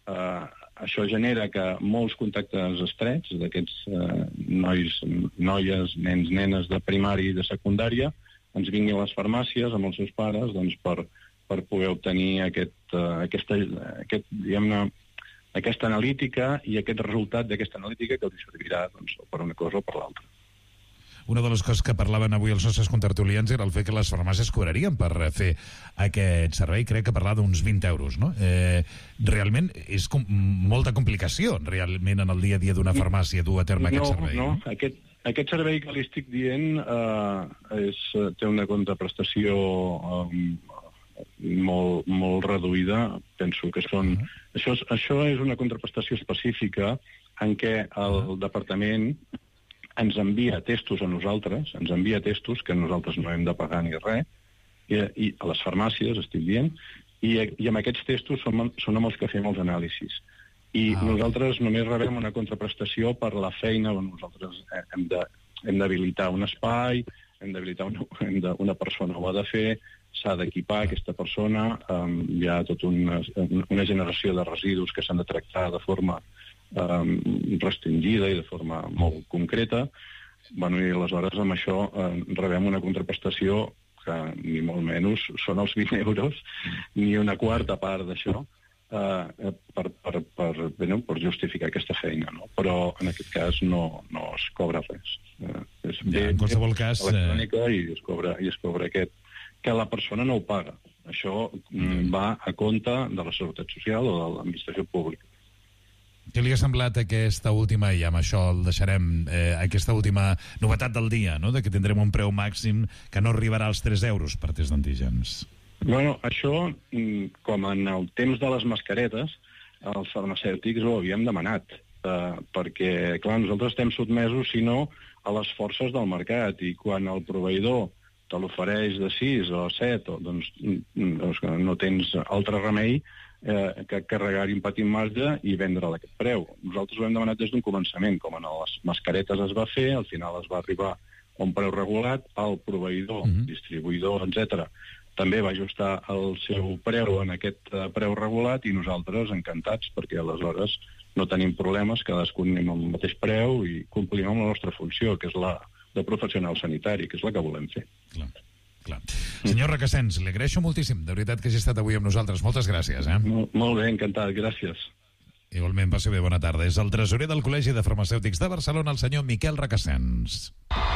això genera que molts contactes estrets d'aquests noies, nens, nenes de primària i de secundària ens vinguin a les farmàcies amb els seus pares per poder obtenir aquesta analítica i aquest resultat d'aquesta analítica que els servirà per una cosa o per l'altra. Una de les coses que parlaven avui els nostres contertulians era el fet que les farmàcies cobrarien per fer aquest servei, crec que parlava d'uns 20 euros, no? Realment és molta complicació, realment, en el dia a dia d'una farmàcia dur a terme aquest servei. No, aquest servei que li estic dient té una contraprestació molt reduïda. Penso que això és una contraprestació específica en què el departament ens envia testos a nosaltres, que nosaltres no hem de pagar ni res, i a les farmàcies, estic dient, i amb aquests testos són amb els que fem els anàlisis. I nosaltres només rebem una contraprestació per la feina. Nosaltres hem d'habilitar un espai, hem d'habilitar una persona ho ha de fer, s'ha d'equipar aquesta persona, hi ha tota una generació de residus que s'han de tractar de forma restringida i de forma molt concreta. I aleshores amb això rebem una contraprestació que ni molt menys són els 20 euros, ni una quarta part d'això, per justificar aquesta feina, no? Però en aquest cas no es cobra res. En qualsevol cas... electrònica i es cobra aquest, que la persona no ho paga. Això va a compte de la Seguretat Social o de l'administració pública. Què li ha semblat aquesta última, i amb això el deixarem, aquesta última novetat del dia, no?, de que tindrem un preu màxim que no arribarà als 3 euros per test d'antígens? Bueno, això, com en el temps de les mascaretes, els farmacèutics ho havíem demanat, perquè, clar, nosaltres estem sotmesos, si no, a les forces del mercat, i quan el proveïdor te l'ofereix de 6 o 7, doncs no tens altre remei que carregar-hi un petit marge i vendre-la a aquest preu. Nosaltres ho hem demanat des d'un començament, com en les mascaretes es va fer, al final es va arribar a un preu regulat, el proveïdor, distribuïdor, etc., també va ajustar el seu preu en aquest preu regulat i nosaltres encantats, perquè aleshores no tenim problemes, cadascun anem al mateix preu i complim amb la nostra funció, que és la de professional sanitari, que és la que volem fer. Clar. Senyor Requesens, li agraeixo moltíssim, de veritat que hagi estat avui amb nosaltres. Moltes gràcies. Molt bé, encantat, gràcies. Igualment, passi bé, bona tarda. És el tresorer del Col·legi de Farmacèutics de Barcelona, el senyor Miquel Requesens.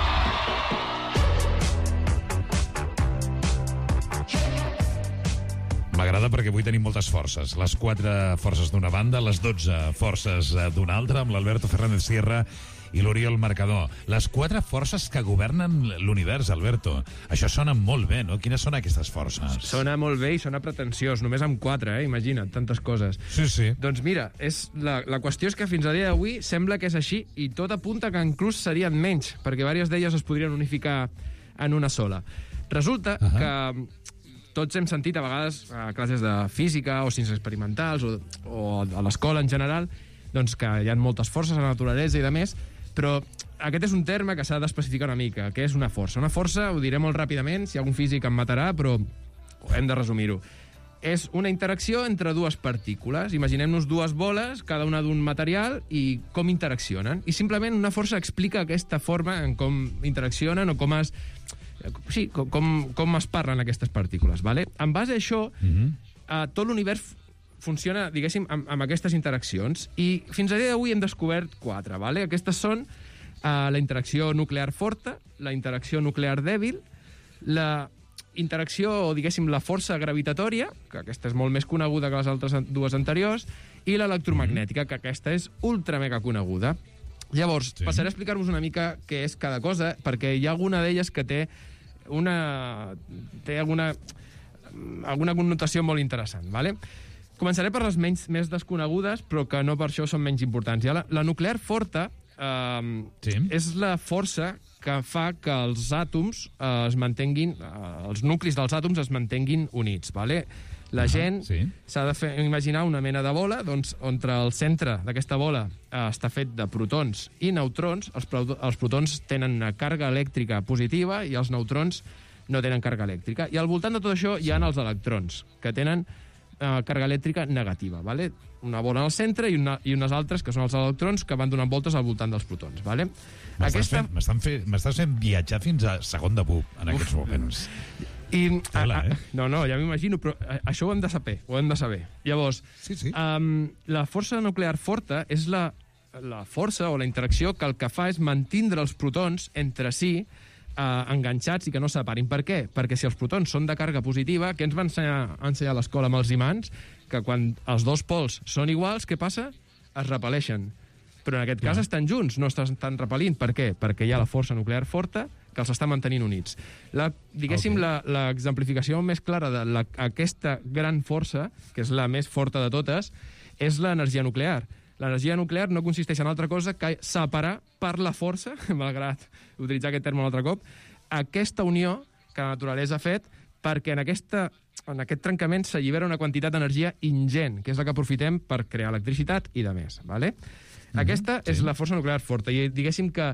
M'agrada perquè avui tenim moltes forces. Les 4 forces d'una banda, les 12 forces d'una altra, amb l'Alberto Fernández Sierra i l'Oriol Mercador. Les 4 forces que governen l'univers, Alberto. Això sona molt bé, no? Quines són aquestes forces? Sona molt bé i sona pretensiós, només amb 4, imagina't, tantes coses. Sí. Doncs mira, la qüestió és que fins a dia d'avui sembla que és així i tot apunta que inclús serien menys, perquè diverses d'elles es podrien unificar en una sola. Resulta que tots hem sentit a vegades a classes de física o ciències experimentals o a l'escola en general doncs que hi ha moltes forces a la naturalesa i de més, però aquest és un terme que s'ha d'especificar una mica. Què és una força? Una força, ho diré molt ràpidament, si algun físic em matarà, però hem de resumir-ho. És una interacció entre 2 partícules. Imaginem-nos 2 boles, cada una d'un material, i com interaccionen. I simplement una força explica aquesta forma en com interaccionen o com es... Sí, com es parlen aquestes partícules, ¿vale? En base a això, tot l'univers funciona, diguéssim, amb aquestes interaccions, i fins a dia d'avui hem descobert 4, ¿vale? Aquestes són la interacció nuclear forta, la interacció nuclear dèbil, la interacció, o diguéssim, la força gravitatòria, que aquesta és molt més coneguda que les altres 2 anteriors, i l'electromagnètica, que aquesta és ultra mega coneguda. Llavors, passaré a explicar-vos una mica què és cada cosa, perquè hi ha alguna d'elles que té alguna connotació molt interessant, ¿vale? Començaré per les més desconegudes, però que no per això són menys importants. La nuclear forta és la força que fa que els àtoms es mantinguin, els nuclis dels àtoms es mantinguin units, ¿vale? La gent s'ha de imaginar una mena de bola, doncs, on el centre d'aquesta bola està fet de protons i neutrons. Els protons tenen una càrrega elèctrica positiva i els neutrons no tenen càrrega elèctrica. I al voltant de tot això hi ha els electrons, que tenen càrrega elèctrica negativa, ¿vale? Una bola al centre i unes altres, que són els electrons, que van donant voltes al voltant dels protons, ¿vale? M'estàs fent viatjar fins a segon de BUP en aquests moments. No, ja m'imagino, però això ho hem de saber. Llavors, la força nuclear forta és la força o la interacció que el que fa és mantindre els protons entre si enganxats i que no separin. Per què? Perquè si els protons són de càrrega positiva, què ens va ensenyar a l'escola amb els imants? Que quan els 2 pols són iguals, què passa? Es repel·leixen. Però en aquest cas estan junts, no estan repel·lint. Per què? Perquè hi ha la força nuclear forta que els està mantenint units. Diguéssim, l'exemplificació més clara d'aquesta gran força, que és la més forta de totes, és l'energia nuclear. L'energia nuclear no consisteix en altra cosa que separar per la força, malgrat utilitzar aquest terme un altre cop, aquesta unió que la naturalesa ha fet perquè en aquest trencament s'allibera una quantitat d'energia ingent, que és la que aprofitem per crear electricitat i de més. Vale? Aquesta és la força nuclear forta, i diguéssim que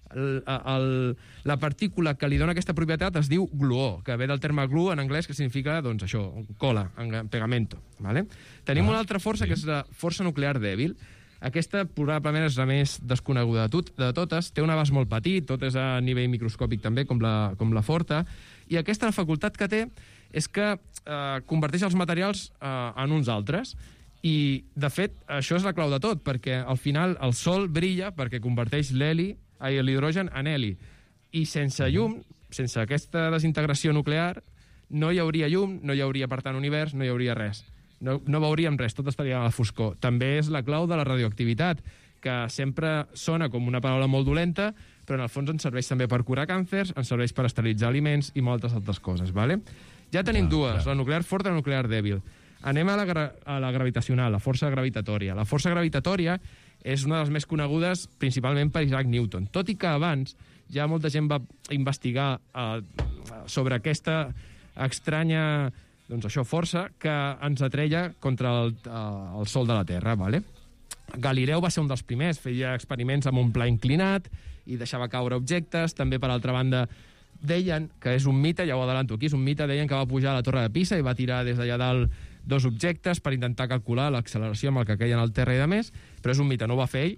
la partícula que li dona aquesta propietat es diu gluó, que ve del terme glue en anglès, que significa, doncs, això, cola, pegamento. Vale? Tenim una altra força, que és la força nuclear dèbil. Aquesta probablement és la més desconeguda de totes, té un abast molt petit, tot és a nivell microscòpic també, com la forta, i aquesta la facultat que té és que converteix els materials en uns altres. I, de fet, això és la clau de tot, perquè al final el Sol brilla perquè converteix l'hidrogen en heli. I sense llum, sense aquesta desintegració nuclear, no hi hauria llum, no hi hauria, per tant, univers, no hi hauria res. No veuríem res, tot estaria a la foscor. També és la clau de la radioactivitat, que sempre sona com una paraula molt dolenta, però en el fons ens serveix també per curar càncers, ens serveix per esterilitzar aliments i moltes altres coses. Vale? Ja tenim dues, la nuclear forta i la nuclear dèbil. Anem a la gravitacional, la força gravitatòria. La força gravitatòria és una de les més conegudes principalment per Isaac Newton, tot i que abans ja molta gent va investigar sobre aquesta estranya força que ens atreia contra el Sol de la Terra. Vale? Galileu va ser un dels primers, feia experiments amb un pla inclinat i deixava caure objectes. També, per altra banda, deien que és un mite, ja ho adelanto aquí, és un mite, deien que va pujar a la Torre de Pisa i va tirar des d'allà dalt 2 objectes per intentar calcular l'acceleració amb el que queien al terra i de més, però és un mite, no ho va fer ell.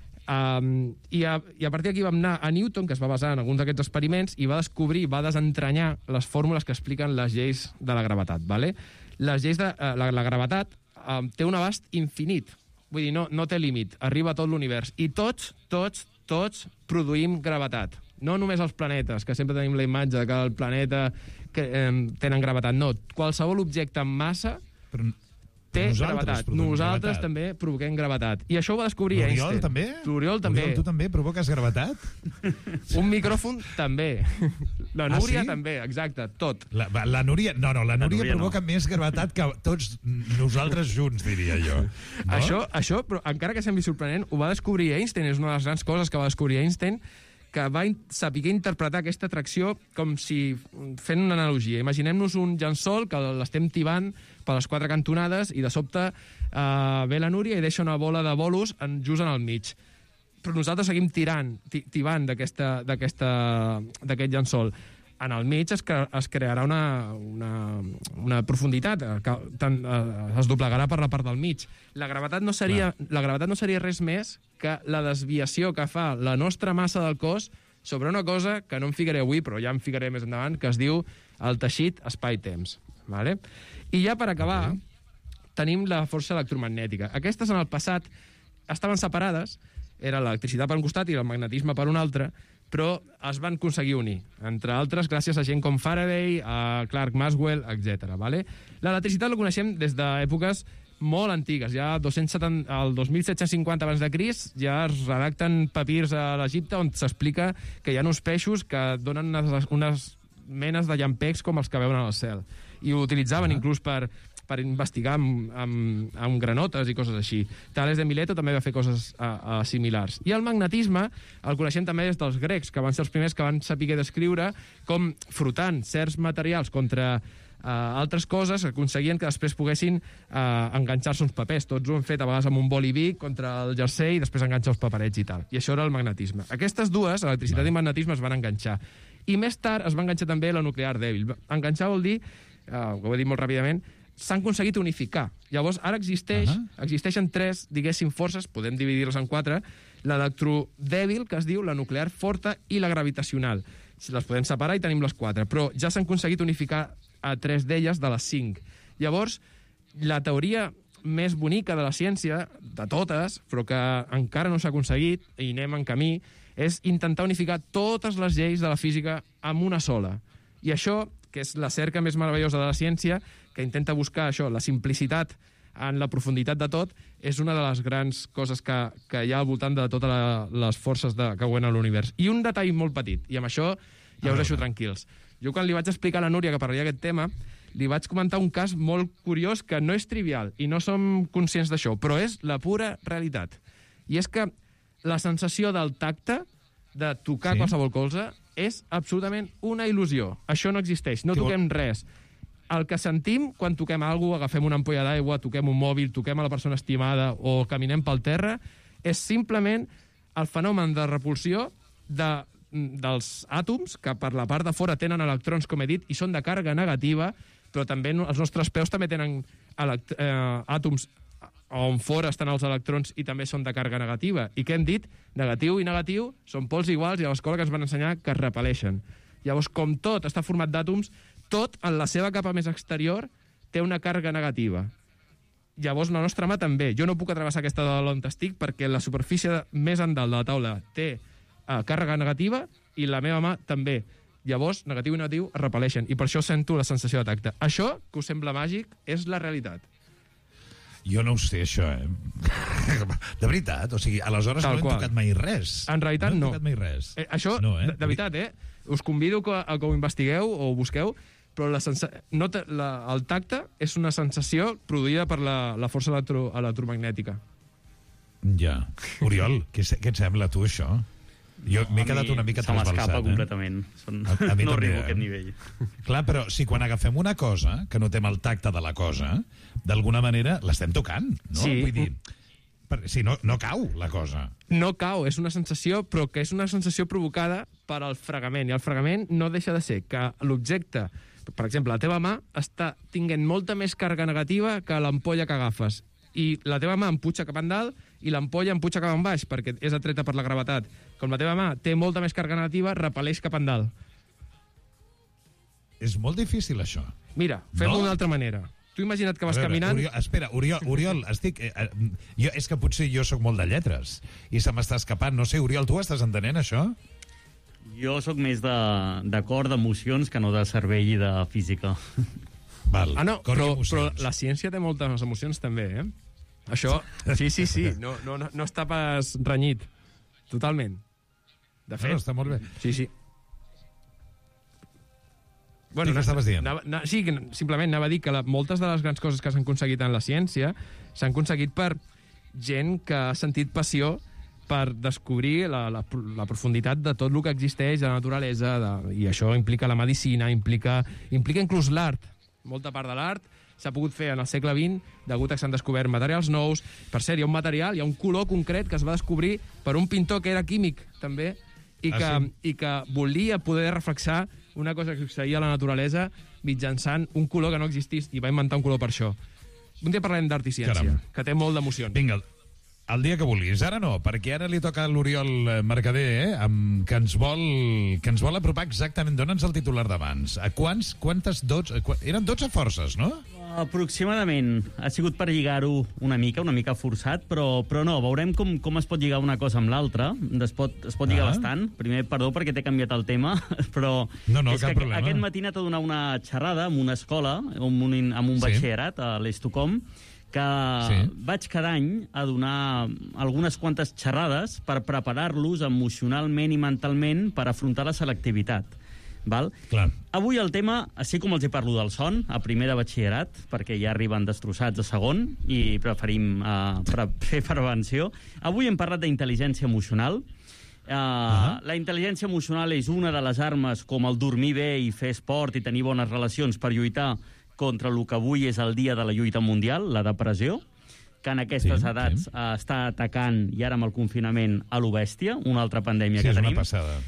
I a partir d'aquí vam anar a Newton, que es va basar en alguns d'aquests experiments, i va descobrir, va desentranyar les fórmules que expliquen les lleis de la gravetat. Vale? Les lleis de la gravetat té un abast infinit, vull dir, no té límit, arriba a tot l'univers, i tots produïm gravetat. No només els planetes, que sempre tenim la imatge que el planeta tenen gravetat. No, qualsevol objecte amb massa té gravetat. Nosaltres també provoquem gravetat. I això ho va descobrir Einstein. L'Oriol també? Tu també provoques gravetat? Un micròfon també. La Núria també, exacte, tot. La Núria provoca més gravetat que tots nosaltres junts, diria jo. No? Això, però encara que sembli sorprenent, ho va descobrir Einstein, és una de les grans coses que va descobrir Einstein, que va saber interpretar aquesta atracció com si, fent una analogia, imaginem-nos un llençol que l'estem tibant per les 4 cantonades i de sobte ve la Núria i deixa una bola de bolos just en el mig. Però nosaltres seguim tibant d'aquest llençol. En el mig es crearà una profunditat, es doblegarà per la part del mig. La gravetat no seria res més que la desviació que fa la nostra massa del cos sobre una cosa que no em ficaré avui, però ja em ficaré més endavant, que es diu el teixit espai-temps. Vale? I ja per acabar, tenim la força electromagnètica. Aquestes en el passat estaven separades, era l'electricitat per un costat i el magnetisme per un altre, però es van aconseguir unir, entre altres gràcies a gent com Faraday, a Clerk Maxwell, etc. Vale? L'electricitat la coneixem des d'èpoques molt antigues. Ja el 2750 abans de Crist ja es redacten papirs a l'Egipte on s'explica que hi ha uns peixos que donen unes menes de llampecs com els que veuen al cel. I ho utilitzaven inclús per investigar amb granotes i coses així. Tales de Mileto també va fer coses similars. I el magnetisme el coneixem també des dels grecs, que van ser els primers que van saber descriure com frotant certs materials contra altres coses aconseguien que després poguessin enganxar-se uns papers. Tots ho han fet a vegades amb un boli Bic contra el jersei i després enganxar els paperets i tal. I això era el magnetisme. Aquestes dues, electricitat i magnetisme, es van enganxar. I més tard es va enganxar també la nuclear dèbil. Enganxar vol dir, ho he dit molt ràpidament, s'han aconseguit unificar. Llavors, ara existeixen 3, diguéssim, forces, podem dividir-les en 4, l'electrodèbil, que es diu, la nuclear forta i la gravitacional. Les podem separar i tenim les 4, però ja s'han aconseguit unificar a 3 d'elles de les 5. Llavors, la teoria més bonica de la ciència, de totes, però que encara no s'ha aconseguit, i anem en camí, és intentar unificar totes les lleis de la física amb una sola. I això, que és la cerca més meravellosa de la ciència, que intenta buscar això, la simplicitat en la profunditat de tot, és una de les grans coses que hi ha al voltant de totes les forces que governen l'univers. I un detall molt petit, i amb això ja us deixo tranquils. Jo quan li vaig explicar a la Núria que parlaria aquest tema, li vaig comentar un cas molt curiós que no és trivial, i no som conscients d'això, però és la pura realitat. I és que la sensació del tacte, de tocar qualsevol cosa, és absolutament una il·lusió. Això no existeix, no toquem res. El que sentim quan toquem alguna cosa, agafem una ampolla d'aigua, toquem un mòbil, toquem a la persona estimada o caminem pel terra, és simplement el fenomen de repulsió dels àtoms, que per la part de fora tenen electrons, com he dit, i són de càrrega negativa, però també els nostres peus també tenen àtoms on fora estan els electrons i també són de càrrega negativa. I què hem dit? Negatiu i negatiu són pols iguals i a l'escola que ens van ensenyar que es repel·leixen. Llavors, com tot està format d'àtoms, tot en la seva capa més exterior té una càrrega negativa. Llavors, la nostra mà també. Jo no puc atravessar aquesta taula on estic perquè la superfície més endalt de la taula té càrrega negativa i la meva mà també. Llavors, negatiu i negatiu es repel·leixen i per això sento la sensació de tacte. Això, que us sembla màgic, és la realitat. Jo no ho sé, això, De veritat, o sigui, aleshores no hem tocat mai res. En realitat, no. No hem tocat mai res. Això, de veritat, us convido que ho investigueu o ho busqueu, però el tacte és una sensació produïda per la força electromagnètica. Ja. Oriol, què et sembla, tu, això? Jo m'he quedat una mica trasbalsat. Se m'escapa completament. No arribo a aquest nivell. Clar, però si quan agafem una cosa, que notem el tacte de la cosa, d'alguna manera l'estem tocant, no? Sí. Vull dir, si no cau la cosa. No cau, és una sensació, però que és una sensació provocada per al fregament. I el fregament no deixa de ser que l'objecte, per exemple, la teva mà està tinguent molta més càrrega negativa que l'ampolla que agafes. I la teva mà empuja cap endalt i l'ampolla empuja cap en baix, perquè és atreta per la gravetat. Com la teva mà té molta més càrrega negativa, repel·leix cap endalt. És molt difícil, això. Mira, fem-ho d'una altra manera. Tu imagina't que vas caminant... Oriol, estic... és que potser jo sóc molt de lletres i se m'està escapant. No sé, Oriol, tu estàs entenent això? Jo sóc més de cor, d'emocions, que no de cervell i de física. Val. Però la ciència té moltes emocions també, Això, sí, no està pas renyit. Totalment. De fet... No, està molt bé. Sí. Bueno, què estaves dient? Sí, simplement anava a dir que moltes de les grans coses que s'han aconseguit en la ciència s'han aconseguit per gent que ha sentit passió per descobrir la profunditat de tot el que existeix, de la naturalesa, i això implica la medicina, implica inclús l'art. Molta part de l'art s'ha pogut fer en el segle XX degut a que s'han descobert materials nous. Per cert, hi ha un color concret que es va descobrir per un pintor que era químic, també, i que volia poder reflexar una cosa que succeïa a la naturalesa mitjançant un color que no existís, i va inventar un color per això. Un dia parlarem d'art i ciència, que té molt d'emocions. Vinga, el dia que vulguis. Ara no, perquè ara li toca a l'Oriol Mercader, que ens vol apropar exactament. Dóna'ns el titular d'abans. Quantes 12? Eren 12 forces, no? Aproximadament. Ha sigut per lligar-ho una mica forçat, però no, veurem com es pot lligar una cosa amb l'altra. Es pot lligar bastant. Primer, perdó perquè t'he canviat el tema, però és que aquest matí he anat a donar una xerrada en una escola, amb un batxillerat a l'Estocolm, que vaig cada any a donar algunes quantes xerrades per preparar-los emocionalment i mentalment per afrontar la selectivitat. Val? Clar. Avui el tema, així com els hi parlo del son, a primer de batxillerat, perquè ja arriben destrossats a segon i preferim fer prevenció, avui hem parlat d'intel·ligència emocional. La intel·ligència emocional és una de les armes com el dormir bé i fer esport i tenir bones relacions per lluitar contra el que avui és el dia de la lluita mundial, la depressió, que en aquestes edats està atacant, i ara amb el confinament, a lo bèstia, una altra pandèmia que tenim. Sí, és una passada.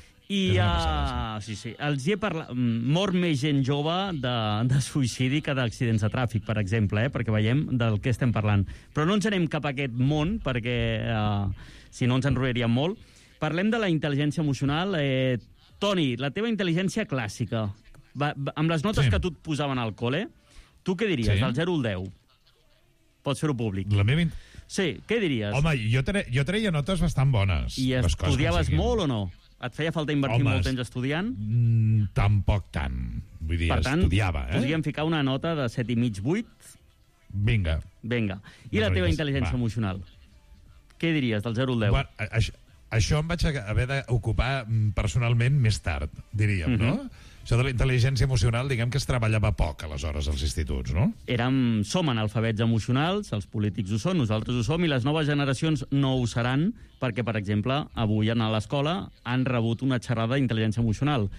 I sí, els hi he parlat... Mor més gent jove de suïcidi que d'accidents de tràfic, per exemple, perquè veiem del què estem parlant. Però no ens anem cap a aquest món, perquè si no ens enrotllaríem molt. Parlem de la intel·ligència emocional. Toni, la teva intel·ligència clàssica, amb les notes que tu et posaven al col·le, tu què diries, del 0 al 10? Pots fer-ho públic. La meva... Sí, què diries? Home, jo treia notes bastant bones. I estudiaves molt o no? Et feia falta invertir molt temps estudiant? Tampoc tant. Vull dir, estudiava. Podríem ficar una nota de 7,5, 8? Vinga. I la teva intel·ligència emocional? Què diries, del 0 al 10? Bueno, això em vaig haver d'ocupar personalment més tard, diríem, no? O Això de la intel·ligència emocional, diguem que es treballava poc, aleshores, als instituts, no? Som analfabets emocionals, els polítics ho són, nosaltres ho som, i les noves generacions no ho seran, perquè, per exemple, avui a l'escola han rebut una xerrada d'intel·ligència emocional.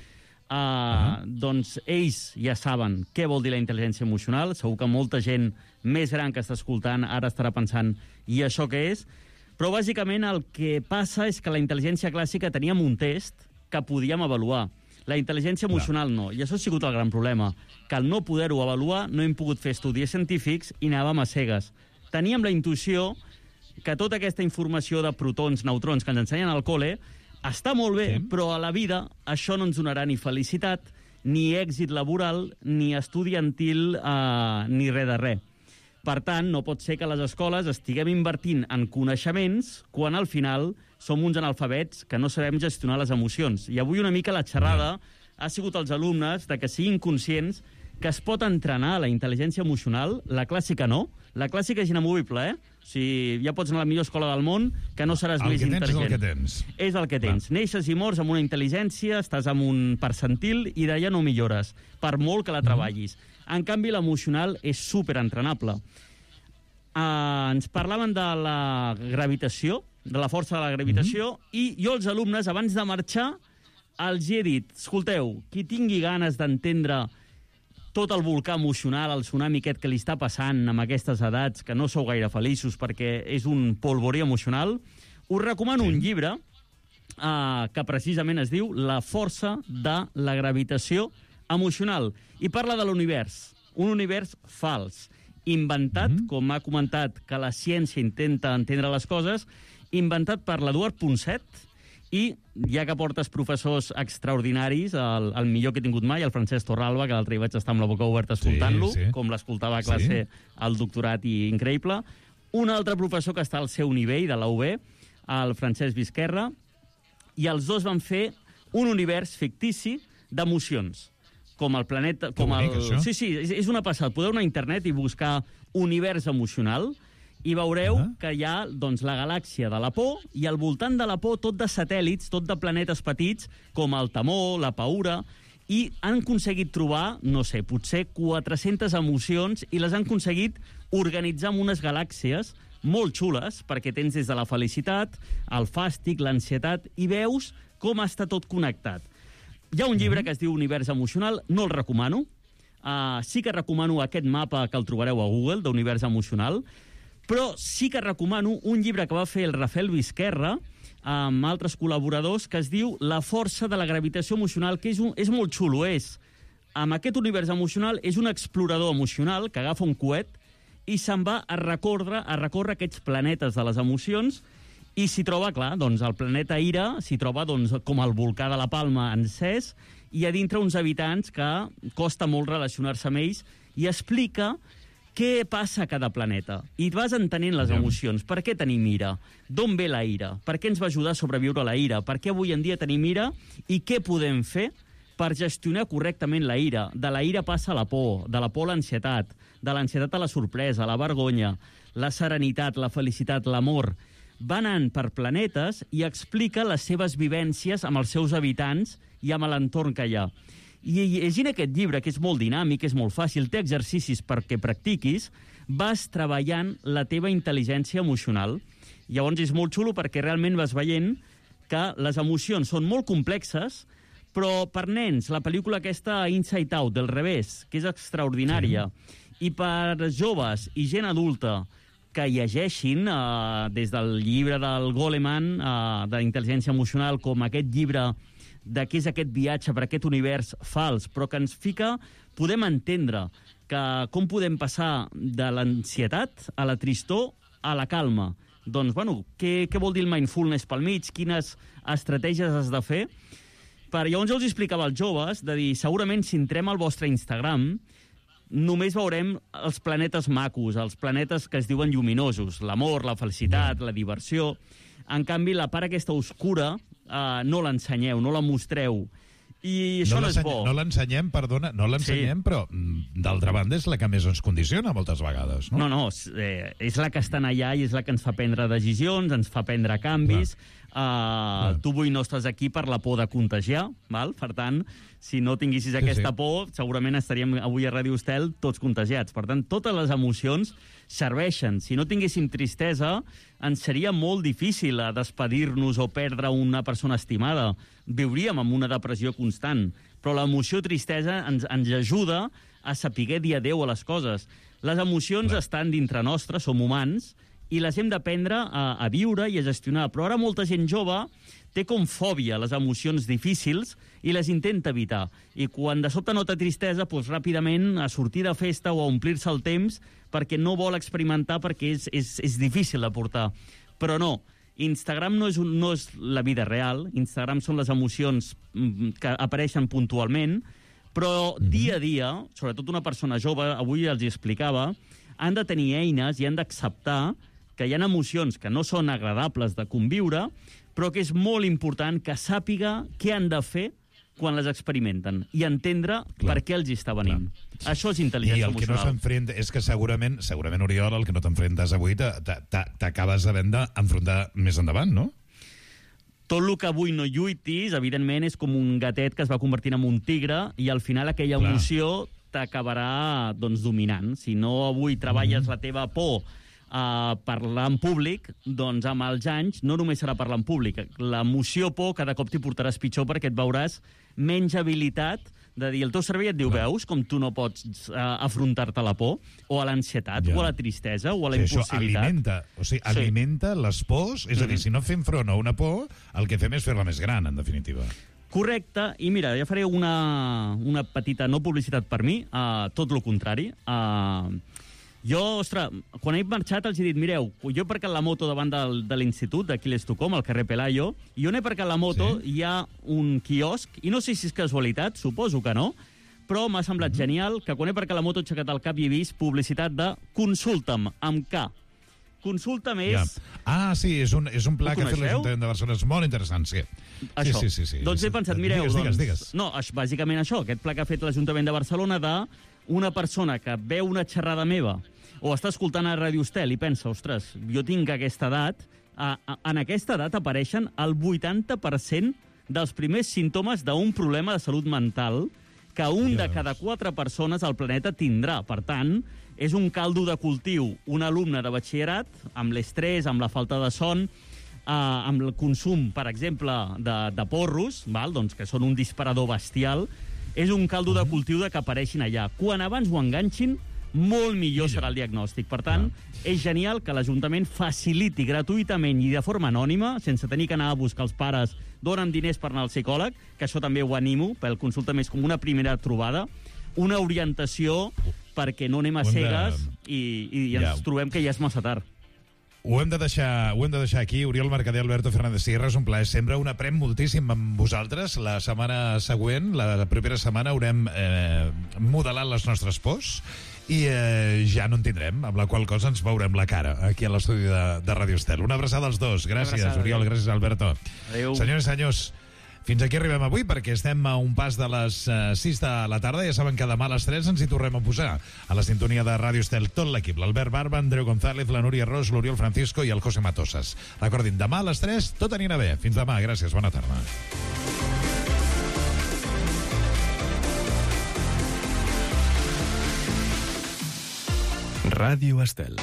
Doncs ells ja saben què vol dir la intel·ligència emocional, segur que molta gent més gran que està escoltant ara estarà pensant i això què és? Però bàsicament el que passa és que la intel·ligència clàssica teníem un test que podíem avaluar. La intel·ligència emocional no, i això ha sigut el gran problema, que al no poder-ho avaluar no hem pogut fer estudis científics i anàvem a cegues. Teníem la intuïció que tota aquesta informació de protons, neutrons que ens ensenyen al col·le està molt bé, però a la vida això no ens donarà ni felicitat, ni èxit laboral, ni estudiantil, ni res de res. Per tant, no pot ser que a les escoles estiguem invertint en coneixements quan al final som uns analfabets que no sabem gestionar les emocions. I avui una mica la xerrada ha sigut als alumnes de que siguin conscients que es pot entrenar la intel·ligència emocional, la clàssica no. La clàssica és inamovible, O sigui, ja pots anar a la millor escola del món, que no seràs més intel·ligent. El que tens és el que tens. És el que tens. Neixes i mors amb una intel·ligència, estàs amb un percentil i d'allà no millores, per molt que la treballis. En canvi, l'emocional és superentrenable. Ens parlaven de la gravitació, de la força de la gravitació, i jo als alumnes, abans de marxar, els he dit, escolteu, qui tingui ganes d'entendre tot el volcà emocional, el tsunami aquest que li està passant amb aquestes edats, que no sou gaire feliços perquè és un polvorí emocional, us recomano un llibre que precisament es diu La força de la gravitació emocional, i parla de l'univers, un univers fals, inventat, com ha comentat que la ciència intenta entendre les coses, inventat per l'Eduard Ponset, i ja que portes professors extraordinaris, el millor que he tingut mai, el Francesc Torralba, que l'altre hi vaig estar amb la boca oberta escoltant-lo, com l'escoltava a classe al doctorat, i increïble. Un altre professor que està al seu nivell, de la UB, el Francesc Vizquerra, i els dos van fer un univers fictici d'emocions, com el planeta... Sí, és una passada. Podeu anar a internet i buscar univers emocional, i veureu que hi ha la galàxia de la por, i al voltant de la por tot de satèl·lits, tot de planetes petits, com el Temor, la Paura, i han aconseguit trobar, no sé, potser 400 emocions, i les han aconseguit organitzar en unes galàxies molt xules, perquè tens des de la felicitat, el fàstic, l'ansietat, i veus com està tot connectat. Hi ha un llibre que es diu Univers emocional, no el recomano. Sí que recomano aquest mapa que el trobareu a Google, d'Univers emocional, però sí que recomano un llibre que va fer el Rafael Vizquerra amb altres col·laboradors, que es diu La força de la gravitació emocional, que és molt xulo. Amb aquest univers emocional és un explorador emocional que agafa un coet i se'n va a recórrer aquests planetes de les emocions, i s'hi troba, clar, doncs el planeta Ira s'hi troba com el volcà de la Palma encès, i a dintre uns habitants que costa molt relacionar-se amb ells, i explica què passa a cada planeta. I vas entenent les emocions. Per què tenim ira? D'on ve la ira? Per què ens va ajudar a sobreviure la ira? Per què avui en dia tenim ira? I què podem fer per gestionar correctament la ira? De la ira passa a la por, de la por a l'ansietat, de l'ansietat a la sorpresa, a la vergonya, la serenitat, la felicitat, l'amor. Va anant per planetes i explica les seves vivències amb els seus habitants i amb l'entorn que hi ha. I llegint aquest llibre, que és molt dinàmic, és molt fàcil, té exercicis perquè practiquis, vas treballant la teva intel·ligència emocional. Llavors és molt xulo perquè realment vas veient que les emocions són molt complexes, però per nens, la pel·lícula aquesta Inside Out, del revés, que és extraordinària, i per joves i gent adulta que llegeixin des del llibre del Goleman, d'intel·ligència emocional, com aquest llibre de què és aquest viatge per aquest univers fals, però que ens fica, podem entendre com podem passar de l'ansietat a la tristor a la calma. Doncs, bueno, què vol dir el mindfulness pel mig? Quines estratègies has de fer? Llavors jo els explicava als joves de dir, segurament si entrem al vostre Instagram només veurem els planetes macos, els planetes que es diuen lluminosos, l'amor, la felicitat, la diversió. En canvi, la part aquesta oscura no l'ensenyeu, no la mostreu. I això no és bo. No l'ensenyem, perdona, però d'altra banda és la que més ens condiciona moltes vegades, no? No, és la que està allà i és la que ens fa prendre decisions, ens fa prendre canvis. Tu avui no estàs aquí per la por de contagiar, val? Per tant, si no tinguessis aquesta por, segurament estaríem avui a Ràdio Estel tots contagiats. Per tant, totes les emocions serveixen. Si no tinguéssim tristesa, ens seria molt difícil despedir-nos o perdre una persona estimada. Viuríem amb una depressió constant. Però l'emoció tristesa ens ajuda a saber dir adéu a les coses. Les emocions estan dintre nostre, som humans, i les hem d'aprendre a viure i a gestionar. Però ara molta gent jove té com fòbia les emocions difícils i les intenta evitar. I quan de sobte nota tristesa, doncs ràpidament a sortir de festa o a omplir-se el temps perquè no vol experimentar, perquè és difícil de portar. Però no, Instagram no és la vida real, Instagram són les emocions que apareixen puntualment, però dia a dia, sobretot una persona jove, avui els hi explicava, han de tenir eines i han d'acceptar que hi ha emocions que no són agradables de conviure, però que és molt important que sàpiga què han de fer quan les experimenten i entendre per què els hi està venint. Això és intel·ligència emocional. I el que no s'enfrenta és que segurament, Oriol, el que no t'enfrentes avui t'acabes havent d'enfrontar més endavant, no? Tot el que avui no lluitis, evidentment, és com un gatet que es va convertint en un tigre i al final aquella emoció t'acabarà dominant. Si no avui treballes la teva por a parlar en públic, doncs amb els anys no només serà parlar en públic. L'emoció por cada cop t'hi portaràs pitjor perquè et veuràs menys habilitat de dir, el teu cervell et diu, veus com tu no pots afrontar-te a la por, o a l'ansietat, o a la tristesa, o a la impulsivitat. Això alimenta les pors, és a dir, si no fem front a una por, el que fem és fer-la més gran, en definitiva. Correcte, i mira, ja faré una petita no publicitat per mi, tot el contrari. Jo, ostres, quan he marxat els he dit, mireu, jo he aparcat la moto davant de l'institut, d'aquí a l'Estocolm, al carrer Pelayo, i on he aparcat la moto hi ha un quiosc, i no sé si és casualitat, suposo que no, però m'ha semblat genial que quan he aparcat la moto he aixecat el cap i he vist publicitat de Consulta'm, amb K. Consulta'm és... Sí, és un pla que ha fet l'Ajuntament de Barcelona, és molt interessant, sí. Això. Sí. Doncs he pensat, mireu, digues. No, bàsicament això, aquest pla que ha fet l'Ajuntament de Barcelona una persona que veu una xerrada meva o està escoltant a Ràdio Estel i pensa, ostres, jo tinc aquesta edat, en aquesta edat apareixen el 80% dels primers símptomes d'un problema de salut mental que un de cada 4 persones al planeta tindrà. Per tant, és un caldo de cultiu. Un alumne de batxillerat, amb l'estrès, amb la falta de son, amb el consum, per exemple, de porros, doncs, que són un disparador bestial, és un caldo de cultiu que apareixin allà. Quan abans ho enganxin, molt millor serà el diagnòstic. Per tant, és genial que l'Ajuntament faciliti gratuïtament i de forma anònima, sense tenir que anar a buscar els pares, donen diners per anar al psicòleg, que això també ho animo, pel consulta més com una primera trobada, una orientació perquè no anem a cegues i ens trobem que ja és massa tard. Ho hem de deixar aquí. Oriol Mercader, Alberto Fernández Sierra, és un plaer sempre. Un aprem moltíssim amb vosaltres. La setmana següent, la propera setmana, haurem modelat les nostres pors i ja no en tindrem, amb la qual cosa ens veurem la cara aquí a l'estudi de Ràdio Estel. Una abraçada als dos. Gràcies, Oriol. Gràcies, Alberto. Adéu. Senyores i senyors, fins aquí arribem avui perquè estem a un pas de les 6 de la tarda. Ja saben que demà a les 3 ens hi tornem a posar a la sintonia de Ràdio Estel tot l'equip. L'Albert Barba, Andreu González, la Núria Ros, l'Oriol Francisco i el José Matosas. Recordin, demà a les 3 tot anirà bé. Fins demà. Gràcies. Bona tarda. Ràdio Estel.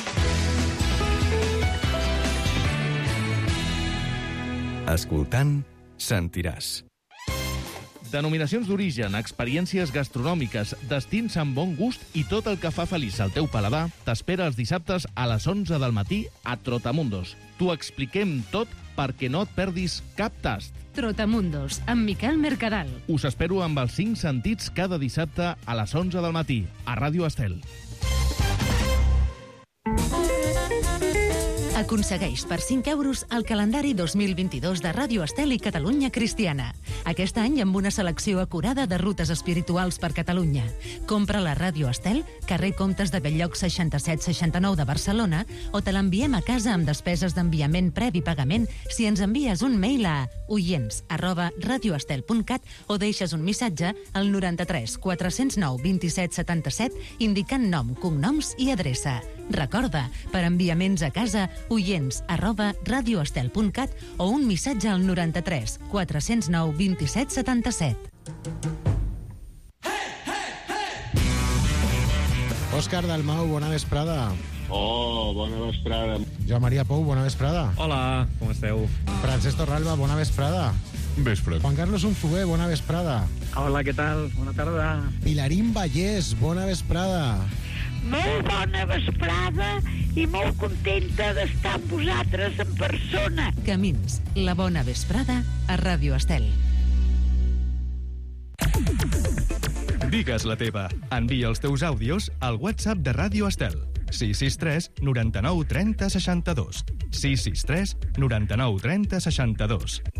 Escoltant, sentiràs. Denominacions d'origen, experiències gastronòmiques, destins amb bon gust i tot el que fa feliç al teu paladar t'espera els dissabtes a les 11 del matí a Trotamundos. T'ho expliquem tot perquè no et perdis cap tast. Trotamundos, amb Miquel Mercadal. Us espero amb els 5 sentits cada dissabte a les 11 del matí a Ràdio Estel. Aconsegueix per 5 euros el calendari 2022 de Ràdio Estel i Catalunya Cristiana. Aquest any amb una selecció acurada de rutes espirituals per Catalunya. Compra la Ràdio Estel, carrer Comtes de Belllloc 6769 de Barcelona, o te l'enviem a casa amb despeses d'enviament previ pagament si ens envies un mail a oients@radioestel.cat o deixes un missatge al 93 409 27 77 indicant nom, cognoms i adreça. Recorda, per enviaments a casa, oients@radioestel.cat o un missatge al 93 409 27 77. Òscar Dalmau, bona vesprada. Oh, bona vesprada. Joan Maria Pou, bona vesprada. Hola, com esteu? Francesc Torralba, bona vesprada. Vespre. Juan Carlos Unzué, bona vesprada. Hola, què tal? Bona tarda. Pilarín Vallès, bona vesprada. Molt bona vesprada i molt contenta d'estar amb vosaltres en persona. Camins, la bona vesprada a Ràdio Estel. Digues la teva. Envia els teus àudios al WhatsApp de Ràdio Estel. 663 99 30 62. 663 99 30 62.